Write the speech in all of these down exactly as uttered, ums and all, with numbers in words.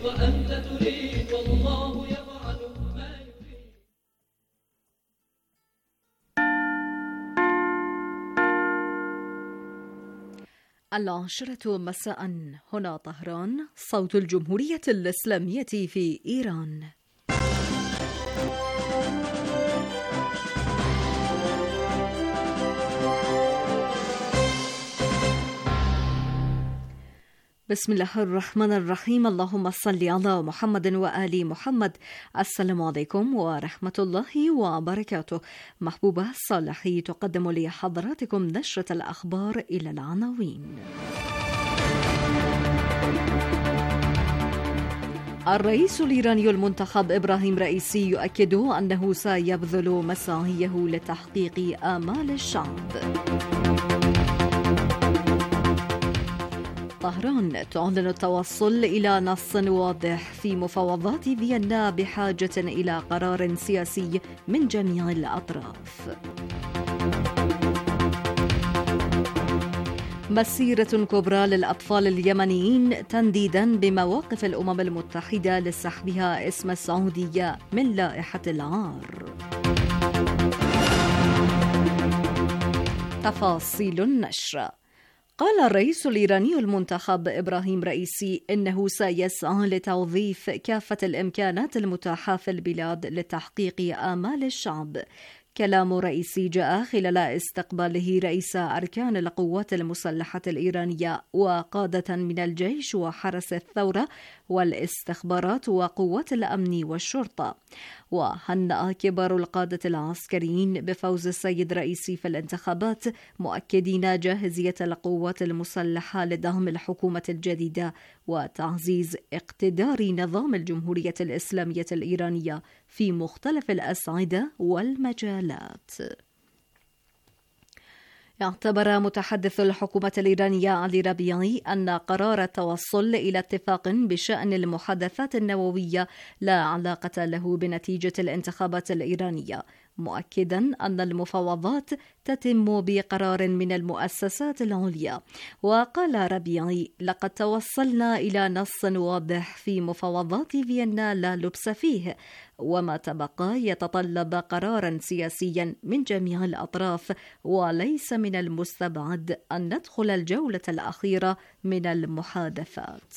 وأنت تريد والله يفعل ما يريد. العاشرة مساء، هنا طهران، صوت الجمهورية الإسلامية في إيران. بسم الله الرحمن الرحيم. اللهم صل على محمد وآل محمد. السلام عليكم ورحمة الله وبركاته. محبوبة صالحي تقدم لحضراتكم نشرة الأخبار إلى العناوين. الرئيس الإيراني المنتخب إبراهيم رئيسي يؤكد أنه سيبذل مساعيه لتحقيق آمال الشعب. طهران تعلن التوصل إلى نص واضح في مفاوضات فيينا بحاجة إلى قرار سياسي من جميع الأطراف. مسيرة كبرى للأطفال اليمنيين تنديدا بمواقف الأمم المتحدة لسحبها اسم السعودية من لائحة العار. تفاصيل النشر. قال الرئيس الإيراني المنتخب إبراهيم رئيسي إنه سيسعى لتوظيف كافة الإمكانات المتاحة في البلاد لتحقيق آمال الشعب. كلام رئيسي جاء خلال استقباله رئيس أركان القوات المسلحة الإيرانية وقادة من الجيش وحرس الثورة والاستخبارات وقوات الأمن والشرطة. وهنأ كبار القادة العسكريين بفوز السيد رئيسي في الانتخابات، مؤكدين جاهزية القوات المسلحة لدعم الحكومة الجديدة وتعزيز اقتدار نظام الجمهورية الإسلامية الإيرانية في مختلف الأصعدة والمجالات. اعتبر متحدث الحكومة الإيرانية علي ربيعي أن قرار التوصل إلى اتفاق بشأن المحادثات النووية لا علاقة له بنتيجة الانتخابات الإيرانية، مؤكدا أن المفاوضات تتم بقرار من المؤسسات العليا. وقال ربيعي: لقد توصلنا إلى نص واضح في مفاوضات فيينا لا لبس فيه، وما تبقى يتطلب قرارا سياسيا من جميع الأطراف، وليس من المستبعد أن ندخل الجولة الأخيرة من المحادثات.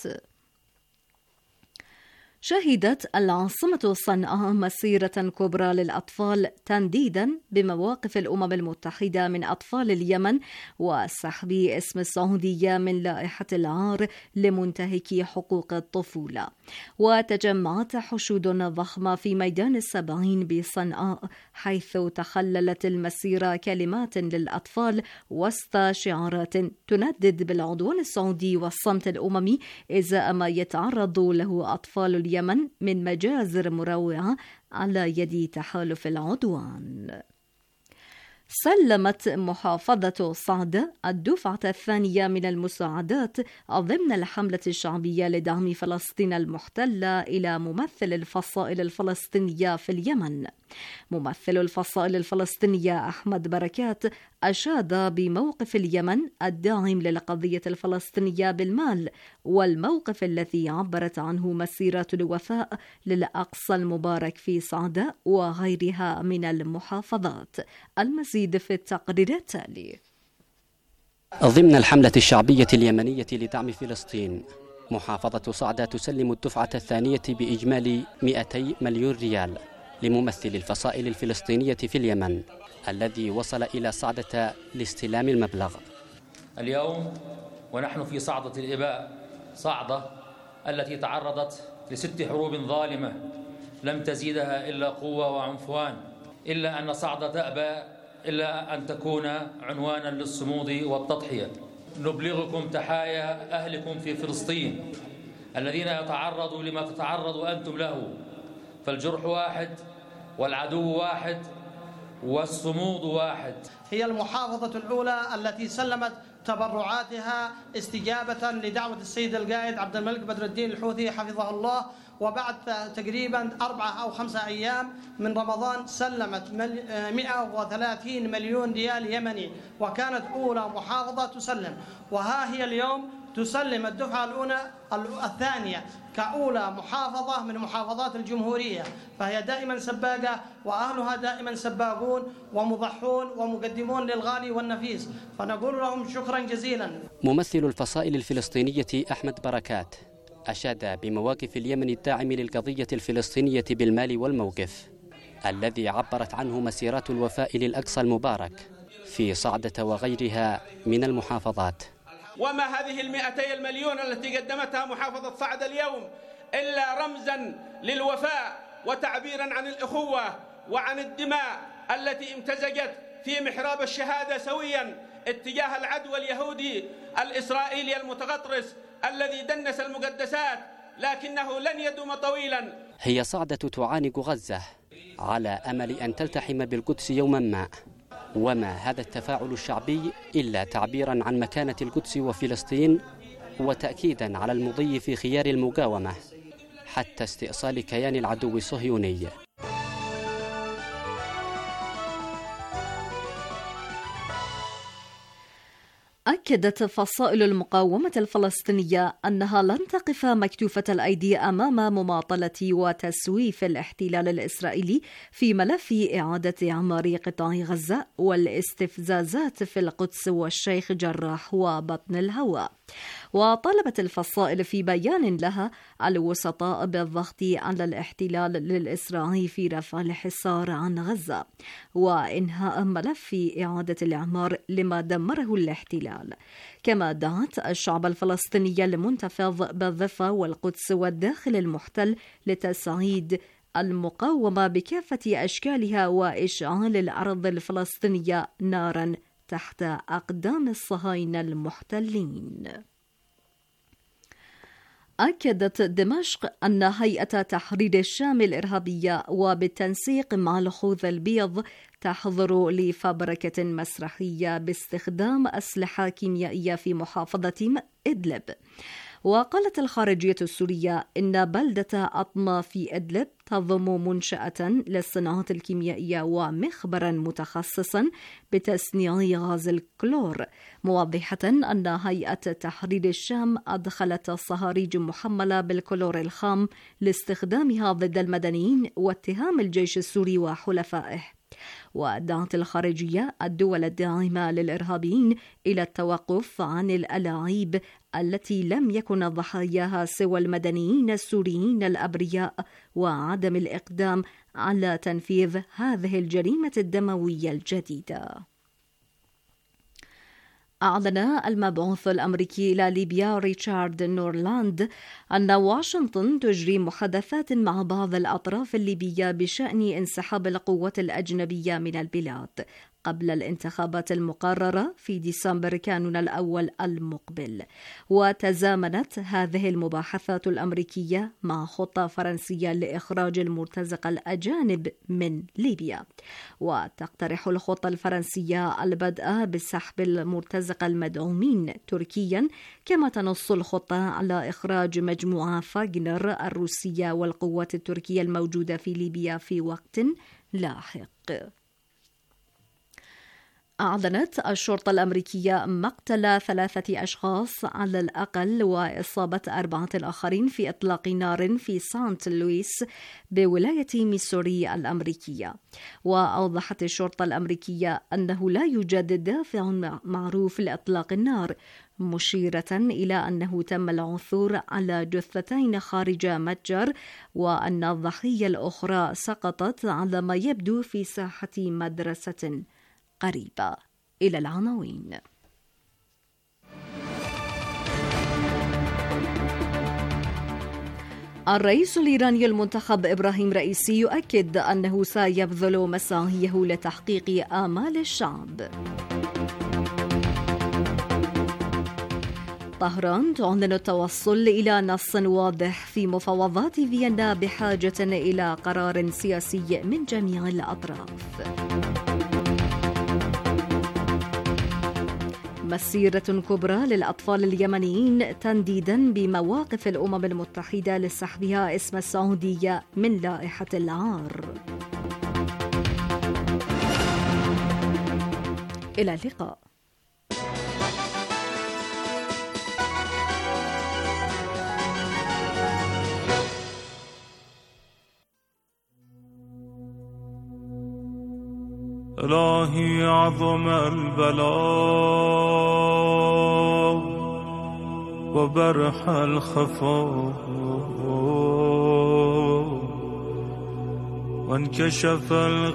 شهدت العاصمة صنعاء مسيرة كبرى للأطفال تنديدا بمواقف الأمم المتحدة من أطفال اليمن وسحب اسم السعودية من لائحة العار لمنتهكي حقوق الطفولة. وتجمعت حشود ضخمة في ميدان السبعين بصنعاء، حيث تخللت المسيرة كلمات للأطفال وسط شعارات تندد بالعدوان السعودي والصمت الأممي إزاء ما يتعرض له أطفال اليمن اليمن من مجازر مروعة على يد تحالف العدوان. سلمت محافظة صعدة الدفعة الثانية من المساعدات ضمن الحملة الشعبية لدعم فلسطين المحتلة إلى ممثل الفصائل الفلسطينية في اليمن. ممثل الفصائل الفلسطينية أحمد بركات أشاد بموقف اليمن الداعم للقضية الفلسطينية بالمال، والموقف الذي عبرت عنه مسيرات الوفاء للأقصى المبارك في صعدة وغيرها من المحافظات. المزيد في التقرير التالي. ضمن الحملة الشعبية اليمنية لدعم فلسطين، محافظة صعدة تسلم الدفعة الثانية بإجمالي مئتي مليون ريال لممثل الفصائل الفلسطينية في اليمن، الذي وصل إلى صعدة لاستلام المبلغ. اليوم ونحن في صعدة الإباء، صعدة التي تعرضت لست حروب ظالمة لم تزيدها إلا قوة وعنفوان، إلا أن صعدة تأبى إلا أن تكون عنوانا للصمود والتضحية. نبلغكم تحايا أهلكم في فلسطين الذين يتعرضوا لما تتعرضوا أنتم له، فالجرح واحد والعدو واحد والصمود واحد. هي المحافظة الأولى التي سلمت تبرعاتها استجابة لدعوة السيد القائد عبد الملك بدر الدين الحوثي حفظه الله، وبعد تقريبا أربعة أو خمسة أيام من رمضان سلمت مئة وثلاثين مليون ريال يمني، وكانت أولى محافظة تسلم. وها هي اليوم تسلم الدفعة الأولى الثانية كأولى محافظة من محافظات الجمهورية، فهي دائما سباقة وأهلها دائما سباقون ومضحون ومقدمون للغالي والنفيس، فنقول لهم شكرا جزيلا. ممثل الفصائل الفلسطينية أحمد بركات أشاد بمواقف اليمن الداعم للقضية الفلسطينية بالمال والموقف الذي عبرت عنه مسيرات الوفاء للأقصى المبارك في صعدة وغيرها من المحافظات. وما هذه المئتي المليون التي قدمتها محافظة صعدة اليوم إلا رمزا للوفاء وتعبيرا عن الأخوة وعن الدماء التي امتزجت في محراب الشهادة سويا اتجاه العدو اليهودي الإسرائيلي المتغطرس الذي دنس المقدسات، لكنه لن يدوم طويلا. هي صعدة تعانق غزة على أمل أن تلتحم بالقدس يوما ما، وما هذا التفاعل الشعبي إلا تعبيرا عن مكانة القدس وفلسطين وتأكيدا على المضي في خيار المقاومة حتى استئصال كيان العدو الصهيوني. أكدت فصائل المقاومة الفلسطينية أنها لن تقف مكتوفة الأيدي أمام مماطلة وتسويف الاحتلال الإسرائيلي في ملف إعادة إعمار قطاع غزة والاستفزازات في القدس والشيخ جراح وبطن الهواء. وطالبت الفصائل في بيان لها الوسطاء بالضغط على الاحتلال الإسرائيلي في رفع الحصار عن غزة وإنهاء ملف إعادة الإعمار لما دمره الاحتلال. كما دعت الشعب الفلسطيني المنتفض بالضفة والقدس والداخل المحتل لتسعيد المقاومة بكافة أشكالها وإشعال الأرض الفلسطينية نارا تحت أقدام الصهاينة المحتلين. أكدت دمشق أن هيئة تحرير الشام الإرهابية وبالتنسيق مع الخوذ البيض تحضر لفبركة مسرحية باستخدام أسلحة كيميائية في محافظة إدلب. وقالت الخارجية السورية إن بلدة أطمة في إدلب تضم منشأة للصناعات الكيميائية ومخبرا متخصصا بتصنيع غاز الكلور، موضحة أن هيئة تحرير الشام أدخلت صهاريج محملة بالكلور الخام لاستخدامها ضد المدنيين واتهام الجيش السوري وحلفائه. ودعت الخارجية الدول الداعمة للإرهابيين إلى التوقف عن الألاعيب التي لم يكن ضحاياها سوى المدنيين السوريين الأبرياء وعدم الإقدام على تنفيذ هذه الجريمة الدموية الجديدة. أعلن المبعوث الأمريكي إلى ليبيا ريتشارد نورلاند أن واشنطن تجري محادثات مع بعض الأطراف الليبية بشأن انسحاب القوات الأجنبية من البلاد قبل الانتخابات المقررة في ديسمبر كانون الأول المقبل. وتزامنت هذه المباحثات الأمريكية مع خطة فرنسية لإخراج المرتزقة الأجانب من ليبيا. وتقترح الخطة الفرنسية البدء بسحب المرتزقة المدعومين تركيا، كما تنص الخطة على إخراج مجموعة فاغنر الروسية والقوات التركية الموجودة في ليبيا في وقت لاحق. أعلنت الشرطة الأمريكية مقتل ثلاثة أشخاص على الأقل وإصابة أربعة آخرين في إطلاق نار في سانت لويس بولاية ميسوري الأمريكية. وأوضحت الشرطة الأمريكية أنه لا يوجد دافع معروف لإطلاق النار، مشيرة إلى أنه تم العثور على جثتين خارج متجر وأن الضحية الأخرى سقطت على ما يبدو في ساحة مدرسة قريبة. إلى العناوين. الرئيس الإيراني المنتخب إبراهيم رئيسي يؤكد أنه سيبذل مساعيه لتحقيق آمال الشعب. طهران تعلن التوصل إلى نص واضح في مفاوضات فيينا بحاجة إلى قرار سياسي من جميع الأطراف. مسيرة كبرى للأطفال اليمنيين تنديدا بمواقف الأمم المتحدة لسحبها اسم السعودية من لائحة العار. إلى اللقاء. إلهي عظم البلاء وبرح الخفاء وانكشف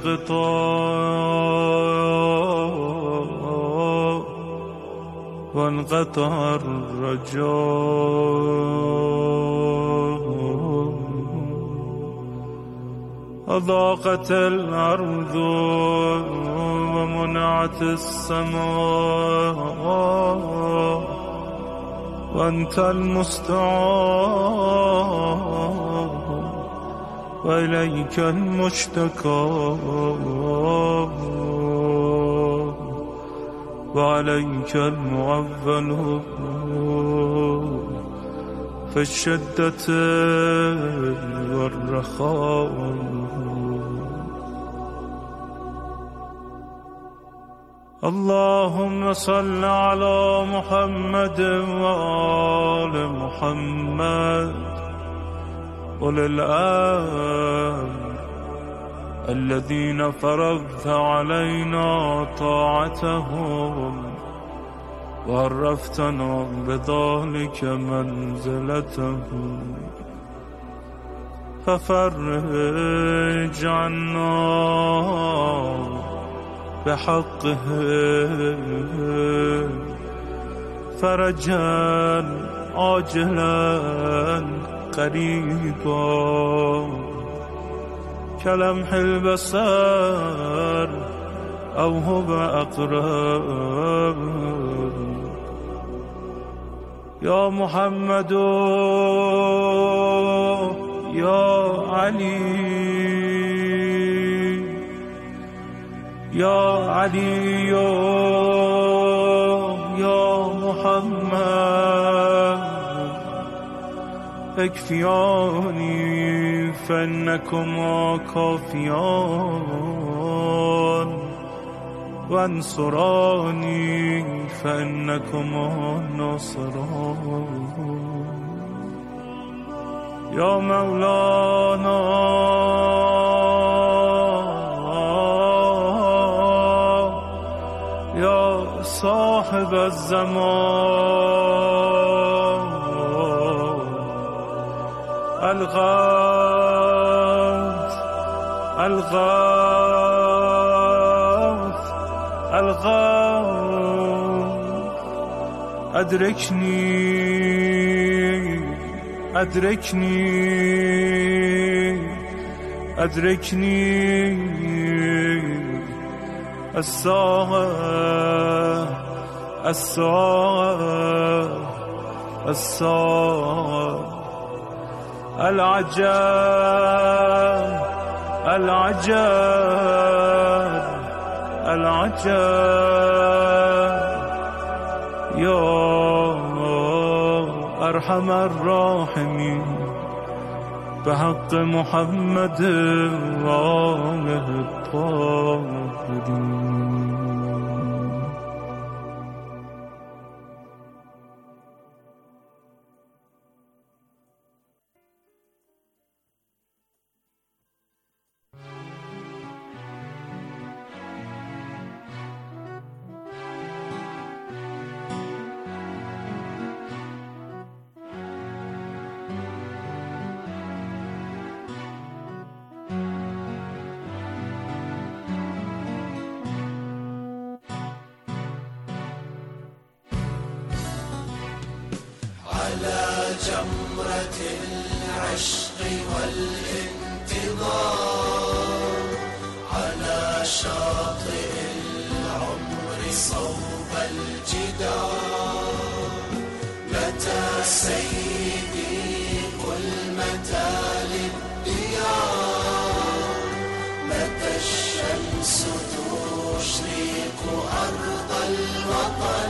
الغطاء وانقطع الرجاء أضاقت الأرض ومنعت السماء وأنت المستعان وإليك المشتكى وعليك المعول في الشدة والرخاء. اللهم صل على محمد وآل محمد أولي الأمر الذين فرضت علينا طاعتهم وعرفتنا بذلك منزلتهم ففرج عنا بحقه فرجا عاجلا قريبا كلمح البصر أو هو أقرب. يا محمد يا علي يا علي يا محمد اكفياني فإنكما كافيان وانصراني فإنكما ناصران. يا مولانا يا صاحب الزمان الغوث الغوث الغوث أدركني أدركني أدركني الساعة الساعة الساعة العجاب العجاب العجاب. يا أرحم الراحمين بحق محمد وآله الطاهرين. على جمرة العشق والانتظار على شاطئ العمر صوب الجدار. متى سيدي قل متى للديار متى الشمس تشرق أرض الوطن.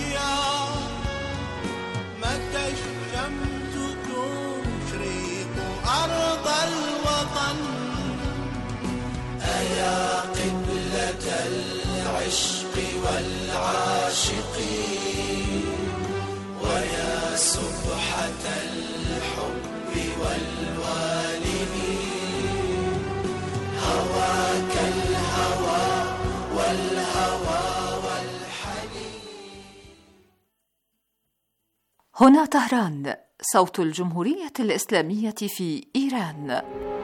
الشمس تشرق والعاشقين ويا سبحة الحب والوالدين هواك الهوى والهوى والحنين. هنا طهران، صوت الجمهورية الإسلامية في إيران.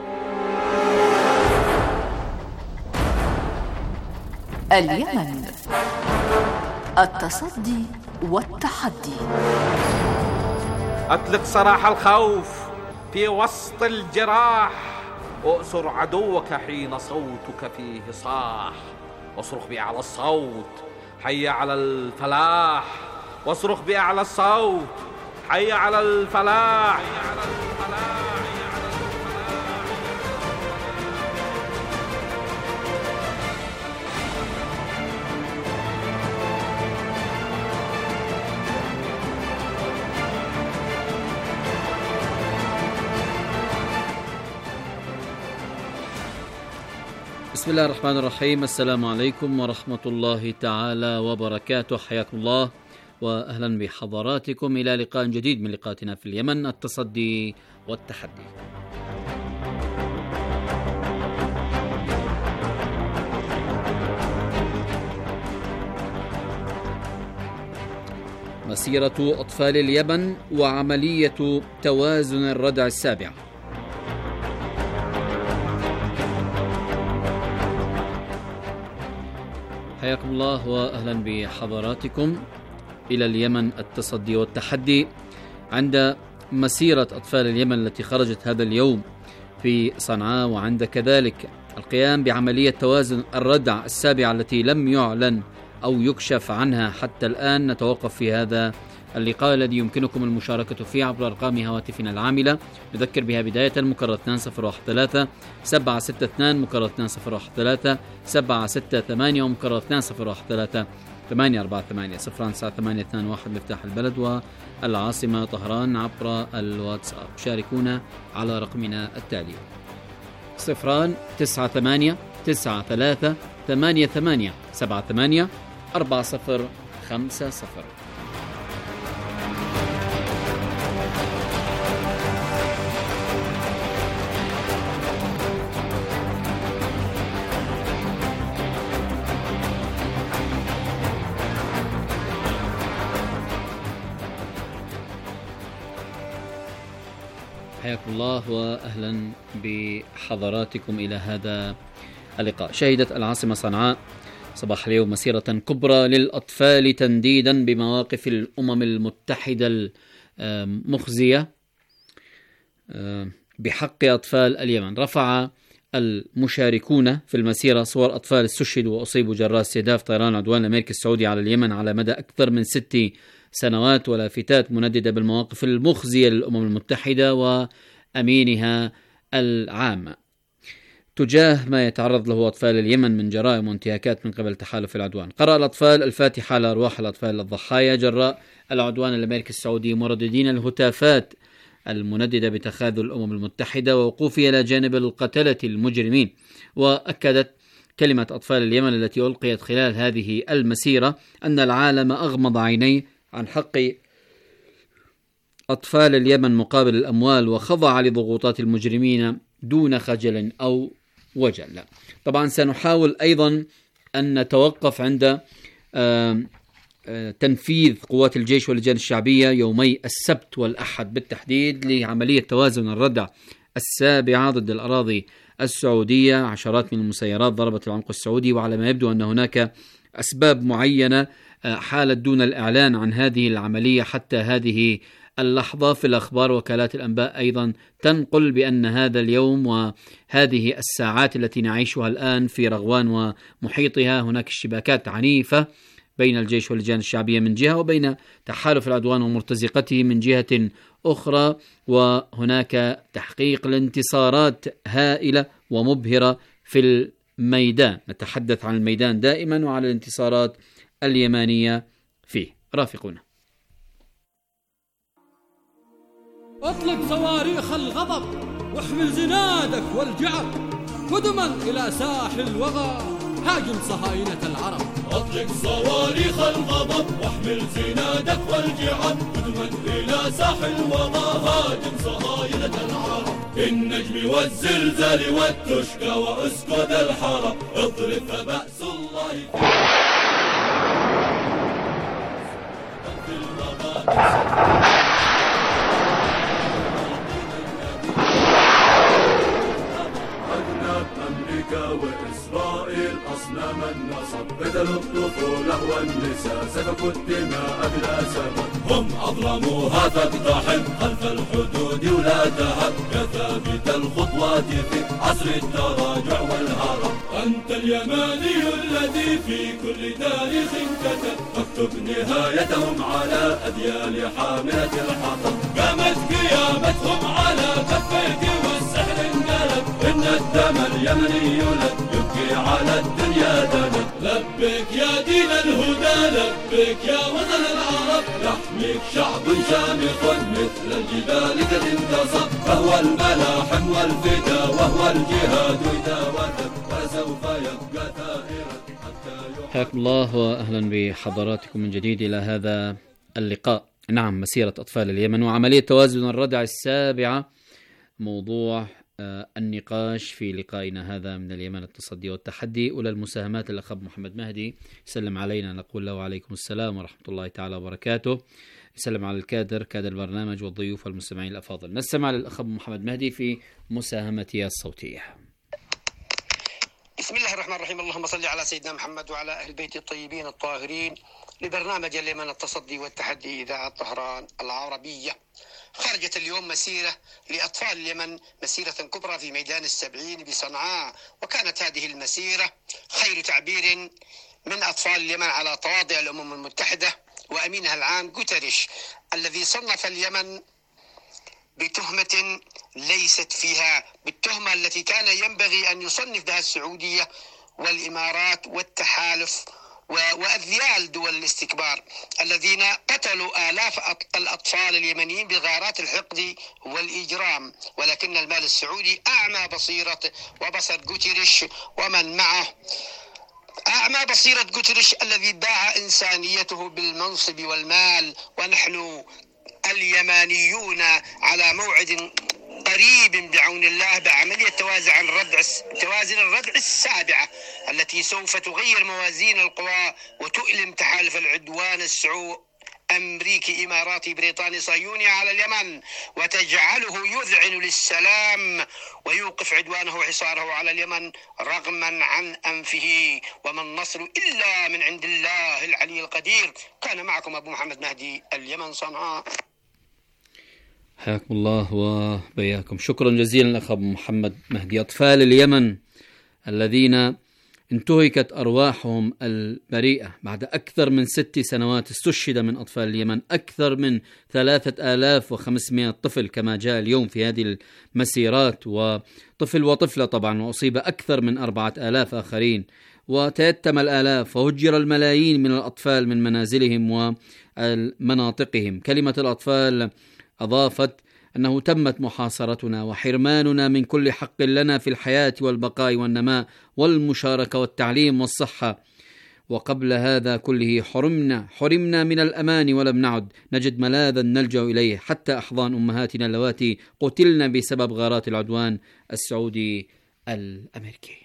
اليمن، التصدي والتحدي. أطلق سراح الخوف في وسط الجراح، أؤسر عدوك حين صوتك فيه صاح، واصرخ بأعلى الصوت حي على الفلاح، واصرخ بأعلى الصوت حي على الفلاح. بسم الله الرحمن الرحيم. السلام عليكم ورحمة الله تعالى وبركاته. حياكم الله وأهلا بحضراتكم إلى لقاء جديد من لقاءاتنا في اليمن، التصدي والتحدي. مسيرة أطفال اليمن وعملية توازن الردع السابعة. حياكم الله وأهلا بحضراتكم إلى اليمن، التصدي والتحدي. عند مسيرة أطفال اليمن التي خرجت هذا اليوم في صنعاء، وعند كذلك القيام بعملية توازن الردع السابعة التي لم يعلن أو يكشف عنها حتى الآن، نتوقف في هذا اللقاء الذي يمكنكم المشاركة فيه عبر أرقام هواتفنا العاملة. نذكر بها بداية مكرر اثنين صفر واحد ثلاثة سبعة ستة اثنين، مكرر اثنين صفر واحد ثلاثة سبعة ستة ثمانية، ومكرر اثنين صفر واحد ثلاثة ثمانية أربعة ثمانية صفر تسعة ثمانية اثنين واحد مفتاح البلد والعاصمة طهران عبر الواتساب. شاركونا على رقمنا التالي صفران تسعة ثمانية تسعة ثلاثة ثمانية ثمانية سبعة ثمانية أربعة صفر خمسة صفر. حياكم الله وأهلا بحضراتكم إلى هذا اللقاء. شهدت العاصمة صنعاء صباح اليوم مسيرة كبرى للأطفال تنديدا بمواقف الأمم المتحدة المخزية بحق أطفال اليمن. رفع المشاركون في المسيرة صور أطفال استشهدوا وأصيبوا جراء استهداف طيران العدوان الأمريكي السعودي على اليمن على مدى أكثر من ست سنوات، ولافتات منددة بالمواقف المخزية للأمم المتحدة وأمينها العام تجاه ما يتعرض له أطفال اليمن من جرائم وانتهاكات من قبل تحالف العدوان. قرأ الأطفال الفاتحة على أرواح الأطفال الضحايا جراء العدوان الأمريكي السعودي، مرددين الهتافات المنددة بتخاذل الأمم المتحدة ووقوفها إلى جانب القتلة المجرمين. وأكدت كلمة أطفال اليمن التي ألقيت خلال هذه المسيرة أن العالم أغمض عينيه عن حق أطفال اليمن مقابل الأموال، وخضع لضغوطات المجرمين دون خجل أو وجل. طبعا سنحاول أيضا أن نتوقف عند تنفيذ قوات الجيش واللجان الشعبية يومي السبت والأحد بالتحديد لعملية توازن الردع السابعة ضد الأراضي السعودية. عشرات من المسيرات ضربت العنق السعودي، وعلى ما يبدو أن هناك أسباب معينة حالت دون الإعلان عن هذه العملية حتى هذه اللحظة. في الأخبار وكالات الأنباء أيضا تنقل بأن هذا اليوم وهذه الساعات التي نعيشها الآن في رغوان ومحيطها هناك اشتباكات عنيفة بين الجيش واللجان الشعبية من جهة، وبين تحالف العدوان ومرتزقته من جهة أخرى، وهناك تحقيق لانتصارات هائلة ومبهرة في الميدان. نتحدث عن الميدان دائما وعلى الانتصارات اليمانية فيه. رافقونا. اطلق صواريخ الغضب واحمل زنادك والجعر قدما إلى ساحل الوغى، هاجم صهاينة العرب. أطلق صواريخ الغضب واحمل زنادك والجعب قدما إلى ساحل الوضى هاجم صهاينة العرب. بالنجم والزلزال والتشكى وأسكد الحرب اضرب فبأس الله في المغادر. أمريكا وإسرائيل أصنام النصب بدلوا الطفولة والنساء سفكوا الدماء بلا سبب. هم أظلموها فاقتحم خلف الحدود ولا تهب يا ثابت الخطوات في عصر التراجع والهرب. أنت اليماني الذي في كل تاريخ كتب اكتب نهايتهم على أديال حاملة الحطب. قامت قيامتهم على كفيك والسحر انقلب إن الدم اليمني يولد يبكي على الدنيا دنب. لبك يا دين الهدى لبك يا وطن العرب يحميك شعب شامخ مثل الجبال قد انتصب. فهو الملاحم والفدا وهو الجهاد إذا وثب وسوف يبقى ثائرا حتى. حياكم الله وأهلا بحضراتكم من جديد إلى هذا اللقاء. نعم، مسيرة أطفال اليمن وعملية توازن الردع السابعة موضوع النقاش في لقائنا هذا من اليمن التصدي والتحدي. أولى المساهمات الأخ محمد مهدي يسلم علينا، نقول له وعليكم السلام ورحمة الله تعالى وبركاته. يسلم على الكادر كادر البرنامج والضيوف والمستمعين الأفاضل. نستمع للأخ محمد مهدي في مساهمته الصوتية. بسم الله الرحمن الرحيم. اللهم صل على سيدنا محمد وعلى أهل البيت الطيبين الطاهرين. لبرنامج اليمن التصدي والتحدي إذاعة طهران العربية. خرجت اليوم مسيرة لأطفال اليمن، مسيرة كبرى في ميدان السبعين بصنعاء، وكانت هذه المسيرة خير تعبير من أطفال اليمن على تواضع الأمم المتحدة وأمينها العام غوتيريش الذي صنف اليمن بتهمة ليست فيها، بالتهمة التي كان ينبغي أن يصنف بها السعودية والإمارات والتحالف وأذيال دول الاستكبار الذين قتلوا آلاف الأطفال اليمنيين بغارات الحقد والإجرام. ولكن المال السعودي أعمى بصيرة وبصر غوتيريش ومن معه، أعمى بصيرة غوتيريش الذي باع إنسانيته بالمنصب والمال. ونحن اليمانيون على موعد قريب بعون الله بعملية توازن الردع توازن الردع السابعة التي سوف تغير موازين القوى وتؤلم تحالف العدوان السعودي أمريكي إماراتي بريطاني صهيوني على اليمن وتجعله يذعن للسلام ويوقف عدوانه وحصاره على اليمن رغما عن أنفه. وما النصر إلا من عند الله العلي القدير. كان معكم أبو محمد مهدي، اليمن صنعاء. حياكم الله وبياكم. شكرا جزيلا أخ محمد مهدي. أطفال اليمن الذين انتهكت أرواحهم البريئة بعد أكثر من ست سنوات. استشهد من أطفال اليمن أكثر من ثلاثة آلاف وخمسمائة طفل كما جاء اليوم في هذه المسيرات، وطفل وطفلة طبعا، وأصيب أكثر من أربعة آلاف آخرين، وتيتم الآلاف، وهجر الملايين من الأطفال من منازلهم ومناطقهم. كلمة الأطفال أضافت أنه تمت محاصرتنا وحرماننا من كل حق لنا في الحياة والبقاء والنماء والمشاركة والتعليم والصحة، وقبل هذا كله حرمنا حرمنا من الأمان ولم نعد نجد ملاذا نلجأ إليه حتى أحضان أمهاتنا اللواتي قتلن بسبب غارات العدوان السعودي الأمريكي.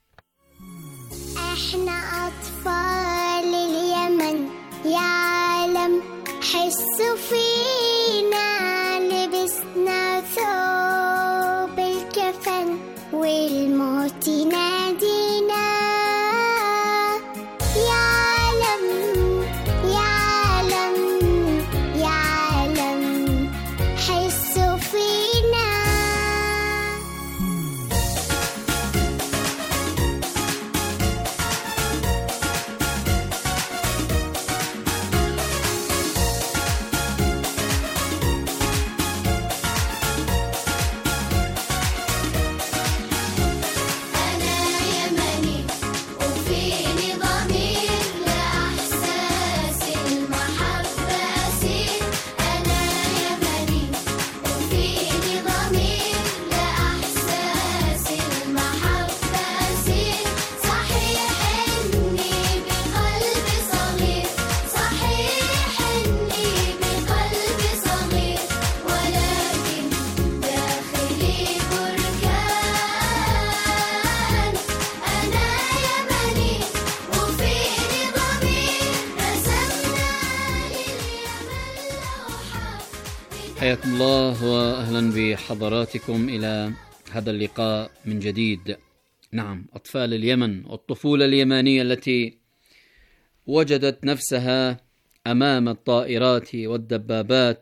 احنا أطفال اليمن يا عالم حسوا فينا، لبسنا ثوب الكفن والموت نادينا. يا عالم يا عالم يا عالم حسوا فينا. حياكم الله وأهلا بحضراتكم إلى هذا اللقاء من جديد. نعم، أطفال اليمن والطفولة اليمانية التي وجدت نفسها أمام الطائرات والدبابات،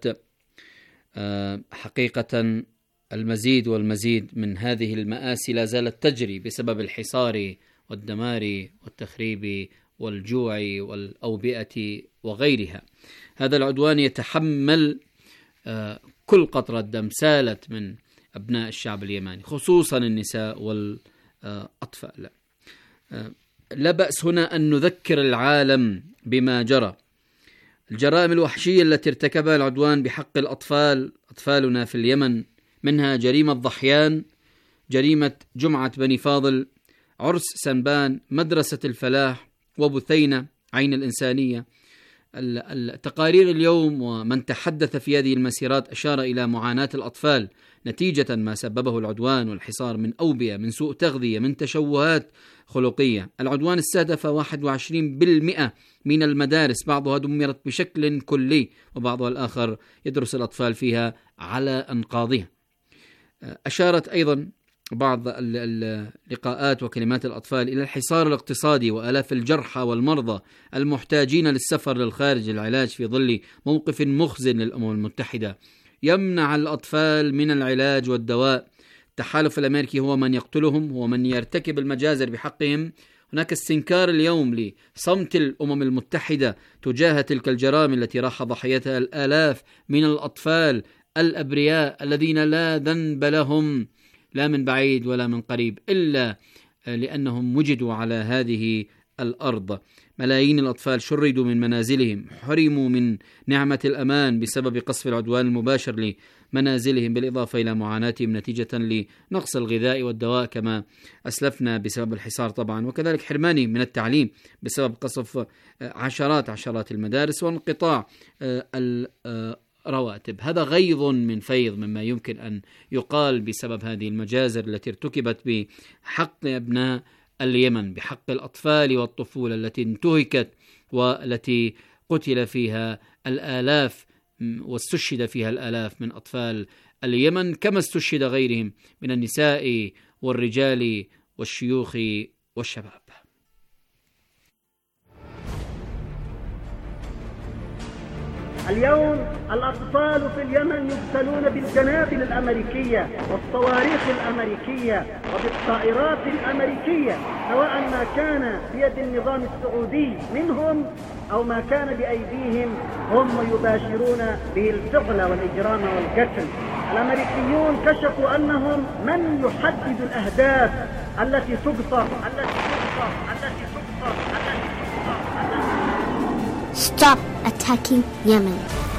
حقيقة المزيد والمزيد من هذه المآسي لا زالت تجري بسبب الحصار والدمار والتخريب والجوع والأوبئة وغيرها. هذا العدوان يتحمل كل قطرة دم سالت من أبناء الشعب اليماني، خصوصا النساء والأطفال. لا بأس هنا أن نذكر العالم بما جرى، الجرائم الوحشية التي ارتكبها العدوان بحق الأطفال، أطفالنا في اليمن، منها جريمة ضحيان، جريمة جمعة بني فاضل، عرس سنبان، مدرسة الفلاح، وبثينة عين الإنسانية. التقارير اليوم ومن تحدث في هذه المسيرات أشار إلى معاناة الأطفال نتيجة ما سببه العدوان والحصار من أوبئة، من سوء تغذية، من تشوهات خلقية. العدوان استهدف واحد وعشرين بالمئة من المدارس، بعضها دمرت بشكل كلي وبعضها الآخر يدرس الأطفال فيها على أنقاضها. أشارت أيضا بعض اللقاءات وكلمات الأطفال إلى الحصار الاقتصادي وآلاف الجرحى والمرضى المحتاجين للسفر للخارج للعلاج في ظل موقف مخزن للأمم المتحدة يمنع الأطفال من العلاج والدواء. التحالف الأمريكي هو من يقتلهم، هو من يرتكب المجازر بحقهم. هناك استنكار اليوم لصمت الأمم المتحدة تجاه تلك الجرائم التي راح ضحيتها الآلاف من الأطفال الأبرياء الذين لا ذنب لهم لا من بعيد ولا من قريب إلا لأنهم وجدوا على هذه الأرض. ملايين الأطفال شردوا من منازلهم، حرموا من نعمة الأمان بسبب قصف العدوان المباشر لمنازلهم، بالإضافة إلى معاناتهم نتيجة لنقص الغذاء والدواء كما أسلفنا بسبب الحصار طبعا، وكذلك حرمانهم من التعليم بسبب قصف عشرات عشرات المدارس وانقطاع رواتب. هذا غيظ من فيض مما يمكن أن يقال بسبب هذه المجازر التي ارتكبت بحق أبناء اليمن، بحق الأطفال والطفولة التي انتهكت والتي قتل فيها الآلاف واستشهد فيها الآلاف من أطفال اليمن، كما استشهد غيرهم من النساء والرجال والشيوخ والشباب. اليوم الأطفال في اليمن يقتلون بالجنابل الأمريكية والصواريخ الأمريكية وبالطائرات الأمريكية، سواء ما كان بيد النظام السعودي منهم أو ما كان بأيديهم هم يباشرون به الفعل والإجرام والقتل. الأمريكيون كشفوا أنهم من يحدد الأهداف التي تقصف التي تقصف التي تقصف التي تقصف. Stop attacking Yemen.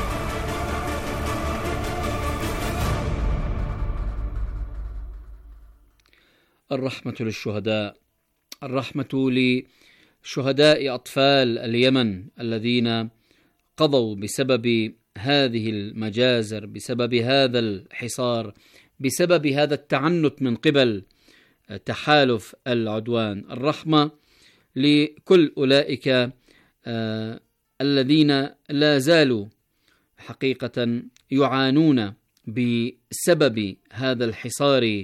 الرحمة للشهداء، الرحمة لشهداء أطفال اليمن الذين قضوا بسبب هذه المجازر، بسبب هذا الحصار، بسبب هذا التعنت من قبل تحالف العدوان. الرحمة لكل أولئك آه الذين لا زالوا حقيقة يعانون بسبب هذا الحصار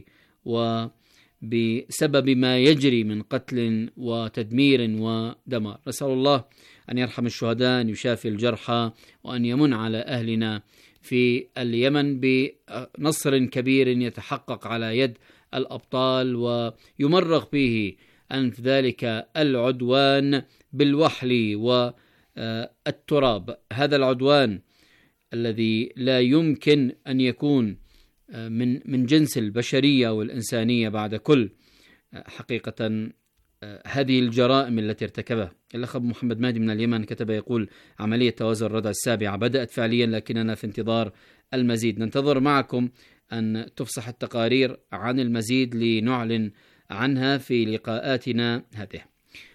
وبسبب ما يجري من قتل وتدمير ودمار. نسأل الله أن يرحم الشهداء، أن يشافي الجرحى، وأن يمن على أهلنا في اليمن بنصر كبير يتحقق على يد الأبطال ويمرغ به أنف ذلك العدوان بالوحل و التراب. هذا العدوان الذي لا يمكن أن يكون من من جنس البشرية والإنسانية بعد كل حقيقة هذه الجرائم التي ارتكبها. الأخ أبو محمد مهدي من اليمن كتب يقول: عملية توازن الردع السابعة بدأت فعليا لكننا في انتظار المزيد. ننتظر معكم أن تفصح التقارير عن المزيد لنعلن عنها في لقاءاتنا هذه.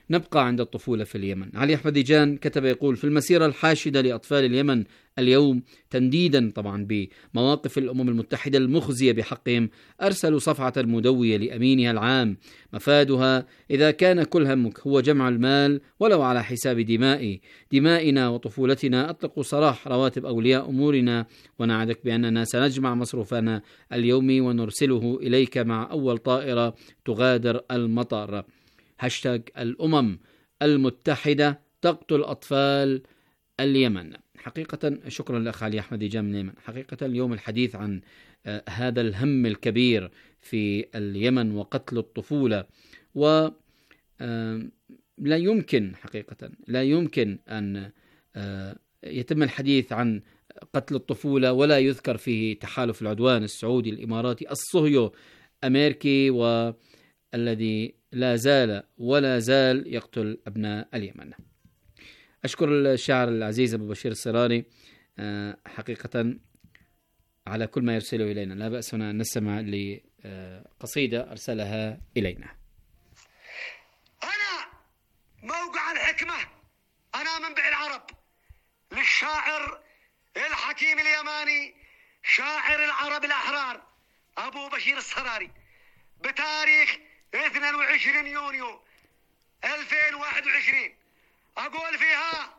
نبقى عند الطفولة في اليمن. علي أحمد ديجان كتب يقول: في المسيرة الحاشدة لأطفال اليمن اليوم، تنديدا طبعا بمواقف الأمم المتحدة المخزية بحقهم، أرسلوا صفعة مدوية لأمينها العام مفادها: إذا كان كل همك هو جمع المال ولو على حساب دماء دمائنا وطفولتنا، أطلقوا سراح رواتب أولياء أمورنا، ونعدك بأننا سنجمع مصروفنا اليومي ونرسله إليك مع أول طائرة تغادر المطار. هاشتاج الأمم المتحدة تقتل أطفال اليمن. حقيقة شكرا لأخ علي أحمد ديجان من اليمن. حقيقة اليوم الحديث عن هذا الهم الكبير في اليمن وقتل الطفولة، و لا يمكن حقيقة لا يمكن أن يتم الحديث عن قتل الطفولة ولا يذكر فيه تحالف العدوان السعودي الإماراتي الصهيو أمريكي، والذي لا زال ولا زال يقتل أبناء اليمن. أشكر الشاعر العزيز أبو بشير السراري حقيقة على كل ما يرسله إلينا. لا بأس هنا أن نستمع لقصيدة أرسلها إلينا. أنا موقع الحكمة، أنا منبع العرب، للشاعر الحكيم اليماني شاعر العرب الأحرار أبو بشير السراري، بتاريخ اثنين وعشرين يونيو ألفين وواحد وعشرين. أقول فيها: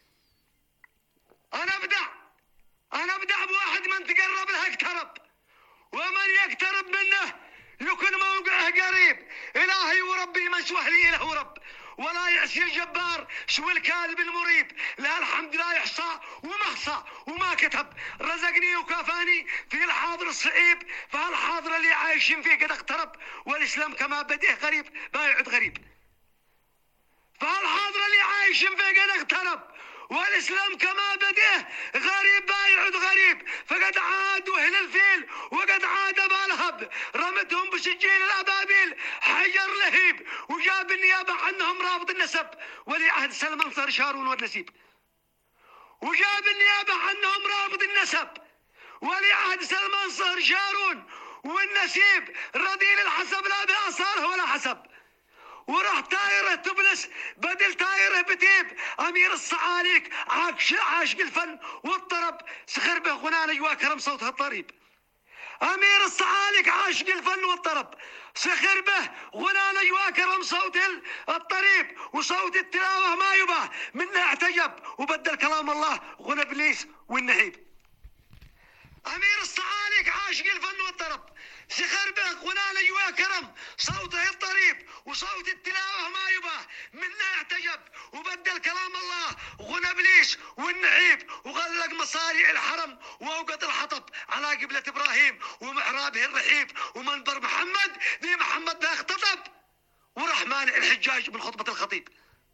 أنا أبدع أنا أبدع بواحد من تقرب له اقترب، ومن يقترب منه يكون موقعه قريب. إلهي وربي من سوى لي له رب، ولا يعصي الجبار سوى الكاذب المريب. لا الحمد لا يحصى ومحصى وما كتب، رزقني وكافاني في الحاضر الصعيب، فالحاضر اللي عايشين فيه قد اقترب، والإسلام كما بديه غريب بايعد غريب. فالحاضر اللي عايشين فيه قد اقترب، والإسلام كما بديه غريب بايعد غريب. فقد عادوا أهل الفيل وقد عاد بالهب، رمتهم بسجين الأبابيل حجر لهيب، وجاب النيابة عنهم رابط النسب ولي عهد سلمان صار شارون والنسيب. وجاب النيابة عنهم رابط النسب ولي عهد سلمان صار شارون والنسيب، رذيل الحسب لا بأصاله ولا حسب. وراح طايره تبلس بدل طايره بتيب، امير الصعاليك عاشق الفن والطرب، سخر به غنى نجوى كرم صوتها الطريب. امير الصعاليك عاشق الفن والطرب، سخر به غنى نجوى كرم صوت الطريب، وصوت التلاوه ما يباه منه اعتجب، وبدل كلام الله غنى ابليس والنهيب. امير الصعاليك عاشق الفن والطرب، سخر به غنى نجوى كرم صوته الطريب، وصوت التلاوه ما يباه منه اعتجب، وبدل كلام الله غنى ابليس والنعيب. وغلق مصاريع الحرم واوقد الحطب على قبلة ابراهيم ومحرابه الرحيب، ومنبر محمد ذي محمد ذا اختطب، وراح مانع الحجاج من خطبة الخطيب.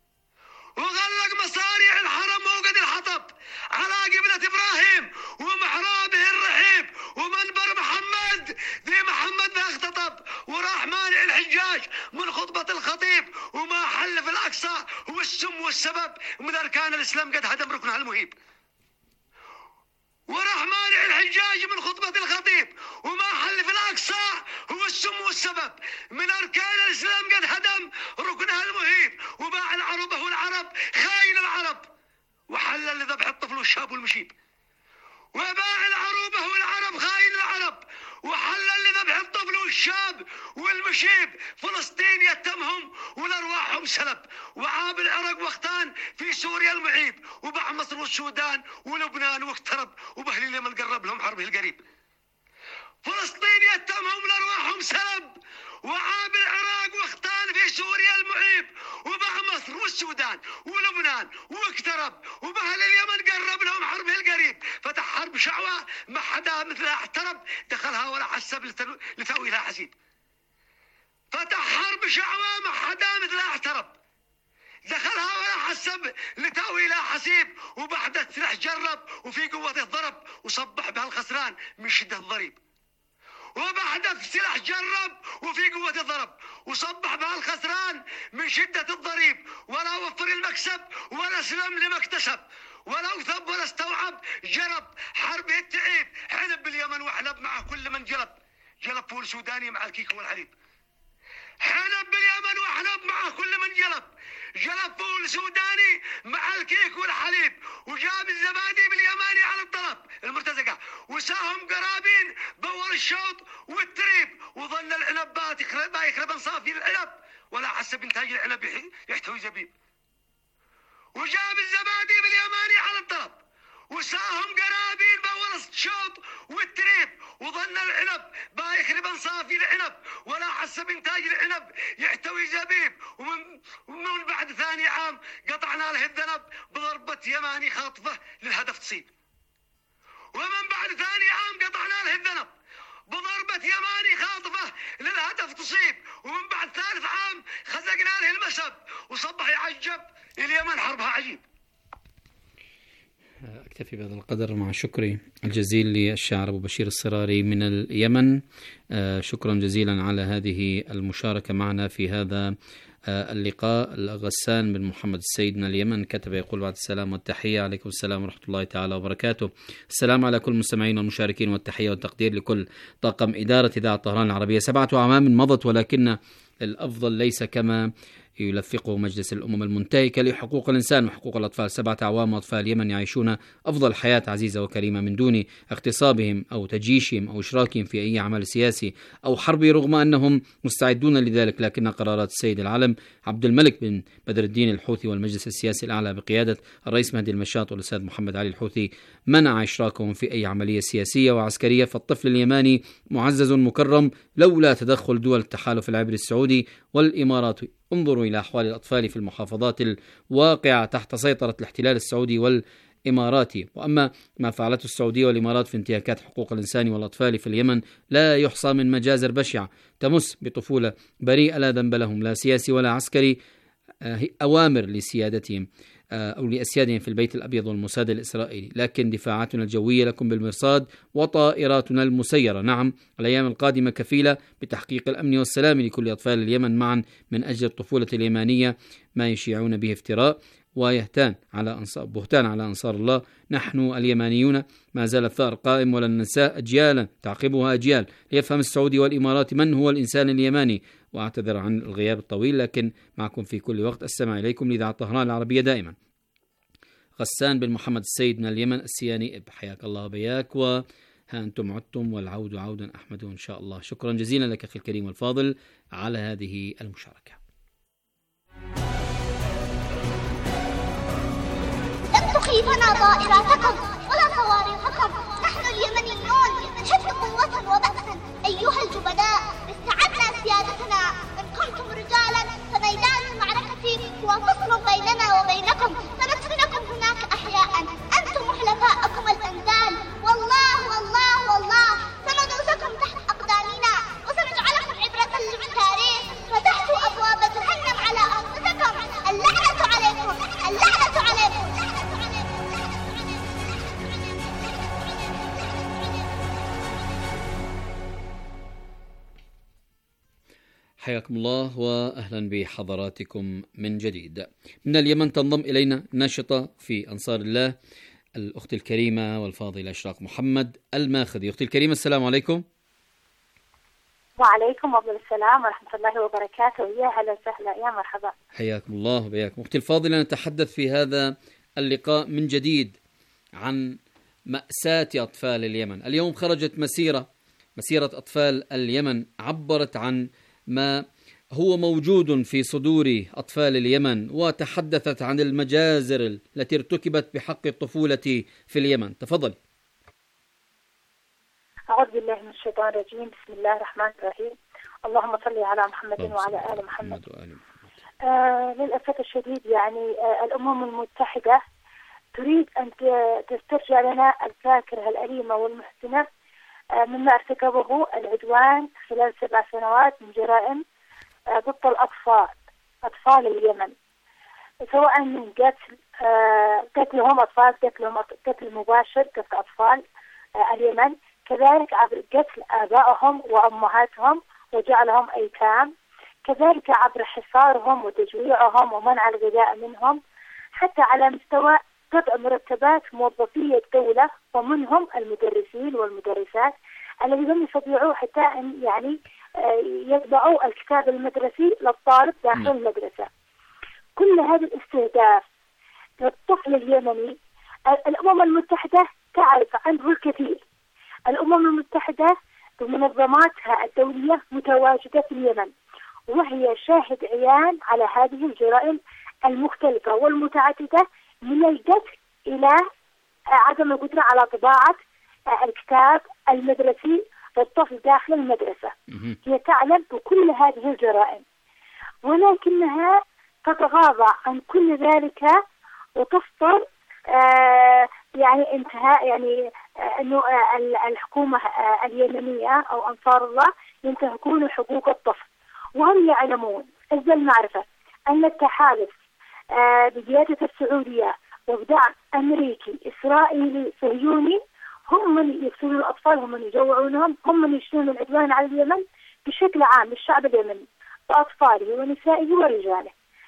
وغلق مصاريع الحرم واوقد الحطب على قبلة ابراهيم ومحرابه الرحيب، ومنبر محمد ذي محمد ذا اختطب، وراح مانع الحجاج من خطبة الخطيب. وما حل في الأقصى هو السم والسبب من أركان الإسلام قد هدم ركنها المهيب. وراح مانع الحجاج من خطبة الخطيب، وما حل في الأقصى هو السم والسبب من أركان الإسلام قد هدم ركنها المهيب. وباع العربة والعرب خاين العرب، وحلل لذبح الطفل والشاب والمشيب. وباع العروبة والعرب خاين العرب، وحلل لذبح الطفل والشاب والمشيب. فلسطين يتمهم والأرواحهم سلب، وعاب العراق واختان في سوريا المعيب، وباع مصر والسودان ولبنان واقترب، وبأهل اليمن قرب لهم حربه القريب. فلسطين يتمهم والأرواحهم سلب، وعاب العراق واختان في سوريا المعيب، وباع مصر والسودان ولبنان واقترب، وبأهل اليمن قرب لهم حربه القريب. فتح حرب شعوة ما حدا مثلها احترب، دخلها ولا حسب لتأويلها حسيب. فتح حرب شعوة ما حدا مثلها احترب، دخلها ولا حسب لتأويلها حسيب. وبعد السلاح جرب وفي قوة الضرب، وصبح بها الخسران من شدة الضريب. وبعد السلاح جرب وفي قوة الضرب، وصبح بها الخسران من شدة الضريب. ولا وفر المكسب ولا سلم لما اكتسب، ولا وثب ولا استوعب جرب حربه التعيب. حلب باليمن وحلب مع كل من جلب، جلب فول سوداني مع الكيك والحليب. حلب باليمن وحلب معه كل من جلب، جلب فول سوداني مع الكيك والحليب، وجاب الزبادي باليماني على الطلب المرتزقة، وساهم قرابين بول الشوط والتريب، وظل العنب ما يخرب صافي العنب ولا حسب انتاج العنب يحتوي زبيب، وجاب الزبادي باليماني على الطلب، وساهم قرابين بول الشوط والتريب، وظن العنب ما يخرب صافي العنب ولا حسب انتاج العنب يحتوي زبيب، ومن, ومن بعد ثاني عام قطعنا له الذنب بضربة يماني خاطفة للهدف تصيب، ومن بعد ثاني عام قطعنا له الذنب بضربة يماني خاطفة للهدف تصيب، ومن بعد ثالث عام خزقنا له المسب وصبح يعجب اليمن حربها عجيب. أكتفي بهذا القدر مع شكري الجزيل للشاعر أبو بشير الصراري من اليمن. شكرا جزيلا على هذه المشاركة معنا في هذا اللقاء. الغسان بن محمد السيد من اليمن كتب يقول: بعد السلام والتحية. عليكم السلام ورحمة الله تعالى وبركاته. السلام على كل المستمعين والمشاركين، والتحية والتقدير لكل طاقم إدارة إذاعة طهران العربية. سبعة أعوام مضت ولكن الأفضل ليس كما يلفقه مجلس الأمم المنتهكة لحقوق الإنسان وحقوق الأطفال. سبعة أعوام أطفال اليمن يعيشون أفضل حياة عزيزة وكريمة من دون اغتصابهم أو تجيشهم أو إشراكهم في أي عمل سياسي أو حربي، رغم أنهم مستعدون لذلك، لكن قرارات السيد العلم عبد الملك بن بدر الدين الحوثي والمجلس السياسي الأعلى بقيادة الرئيس مهدي المشاط والأستاذ محمد علي الحوثي منع إشراكهم في أي عملية سياسية وعسكرية. فالطفل اليماني معزز مكرم لولا تدخل دول التحالف العبري السعودي والإمارات. انظروا إلى أحوال الأطفال في المحافظات الواقعة تحت سيطرة الاحتلال السعودي والإماراتي. وأما ما فعلته السعودية والإمارات في انتهاكات حقوق الإنسان والأطفال في اليمن لا يحصى من مجازر بشعة تمس بطفولة بريئة لا ذنب لهم، لا سياسي ولا عسكري، أوامر لسيادتهم أو لأسيادهم في البيت الأبيض والموساد الإسرائيلي. لكن دفاعاتنا الجوية لكم بالمرصاد وطائراتنا المسيرة. نعم، الأيام القادمة كفيلة بتحقيق الأمن والسلام لكل أطفال اليمن معا من أجل الطفولة اليمانية. ما يشيعون به افتراء ويهتان على أنصار بهتان على أنصار الله. نحن اليمانيون ما زال الثأر قائم ولن ننسى أجيالا تعقبها أجيال ليفهم السعودي والإمارات من هو الإنسان اليماني. وأعتذر عن الغياب الطويل، لكن معكم في كل وقت. أستمع إليكم لإذاعة طهران العربية دائما. غسان بن محمد السيد من اليمن السياني، حياك الله وبياك، وها أنتم عدتم والعود عودا أحمد إن شاء الله. شكرا جزيلا لك أخي الكريم والفاضل على هذه المشاركة. لن تخيفنا طائراتكم ولا صواريخكم، نحن اليمنيون نحب قوة وبأسا. أيها الجبناء، استعدنا سيادتنا، إن كنتم رجالا فميدان المعركة هو فصل بيننا وبينكم، سندفنكم هناك أحياء، أنتم حلفاءكم الأنزال، والله والله والله سندوسكم تحت أقدامنا وسنجعلكم عبرة للتاريخ، فتحتوا أبواب جهنم على أنفسكم. اللعنة عليكم، اللعنة عليكم. حياكم الله وأهلا بحضراتكم من جديد. من اليمن تنضم إلينا ناشطة في أنصار الله الأخت الكريمة والفاضلة إشراق محمد الماخذي. أختي الكريمة السلام عليكم. وعليكم السلام ورحمة الله وبركاته. يا هلا وسهلا، يا مرحبا. حياكم الله وبياكم. أختي الفاضلة، نتحدث في هذا اللقاء من جديد عن مأساة أطفال اليمن. اليوم خرجت مسيرة مسيرة أطفال اليمن عبرت عن ما هو موجود في صدور أطفال اليمن، وتحدثت عن المجازر التي ارتكبت بحق الطفولة في اليمن. تفضل. أعوذ بالله من الشيطان الرجيم. بسم الله الرحمن الرحيم. اللهم صل على محمد وعلى آل محمد. آه للأسف الشديد يعني آه الأمم المتحدة تريد أن تسترجع لنا الذاكرة الأليمة والمحزنة آه مما ارتكبه العدوان خلال سبع سنوات من جرائم آه ضد الأطفال أطفال اليمن، سواء من قتل آه قتلهم أطفال قتلهم قتل مباشر قتل أطفال آه اليمن، كذلك عبر قتل آبائهم وأمهاتهم وجعلهم أيتام، كذلك عبر حصارهم وتجويعهم ومنع الغذاء منهم، حتى على مستوى قطع مرتبات موظفي الدولة ومنهم المدرسين والمدرسات الذين لم يستطيعوا حتى أن يعني يطبعوا الكتاب المدرسي للطالب داخل المدرسة. كل هذا الاستهداف للطفل اليمني الأمم المتحدة تعرف عنه الكثير. الأمم المتحدة بمنظماتها الدولية متواجدة في اليمن، وهي شاهد عيان على هذه الجرائم المختلفة والمتعددة، من القتل إلى عدم القدرة على طباعة الكتاب المدرسي للطفل داخل المدرسة. هي تعلم بكل هذه الجرائم، ولكنها تتغاضى عن كل ذلك وتفطر آه يعني انتهاء يعني آه انه آه الحكومة آه اليمنية او انصار الله ينتهكون حقوق الطفل، وهم يعلمون عز المعرفة ان التحالف آه بقيادة السعودية وبدعم امريكي اسرائيلي صهيوني هم من يقتلون الاطفال، هم من يجوعونهم، هم من يشنون العدوان على اليمن بشكل عام للشعب اليمني باطفاله ونسائه ورجاله.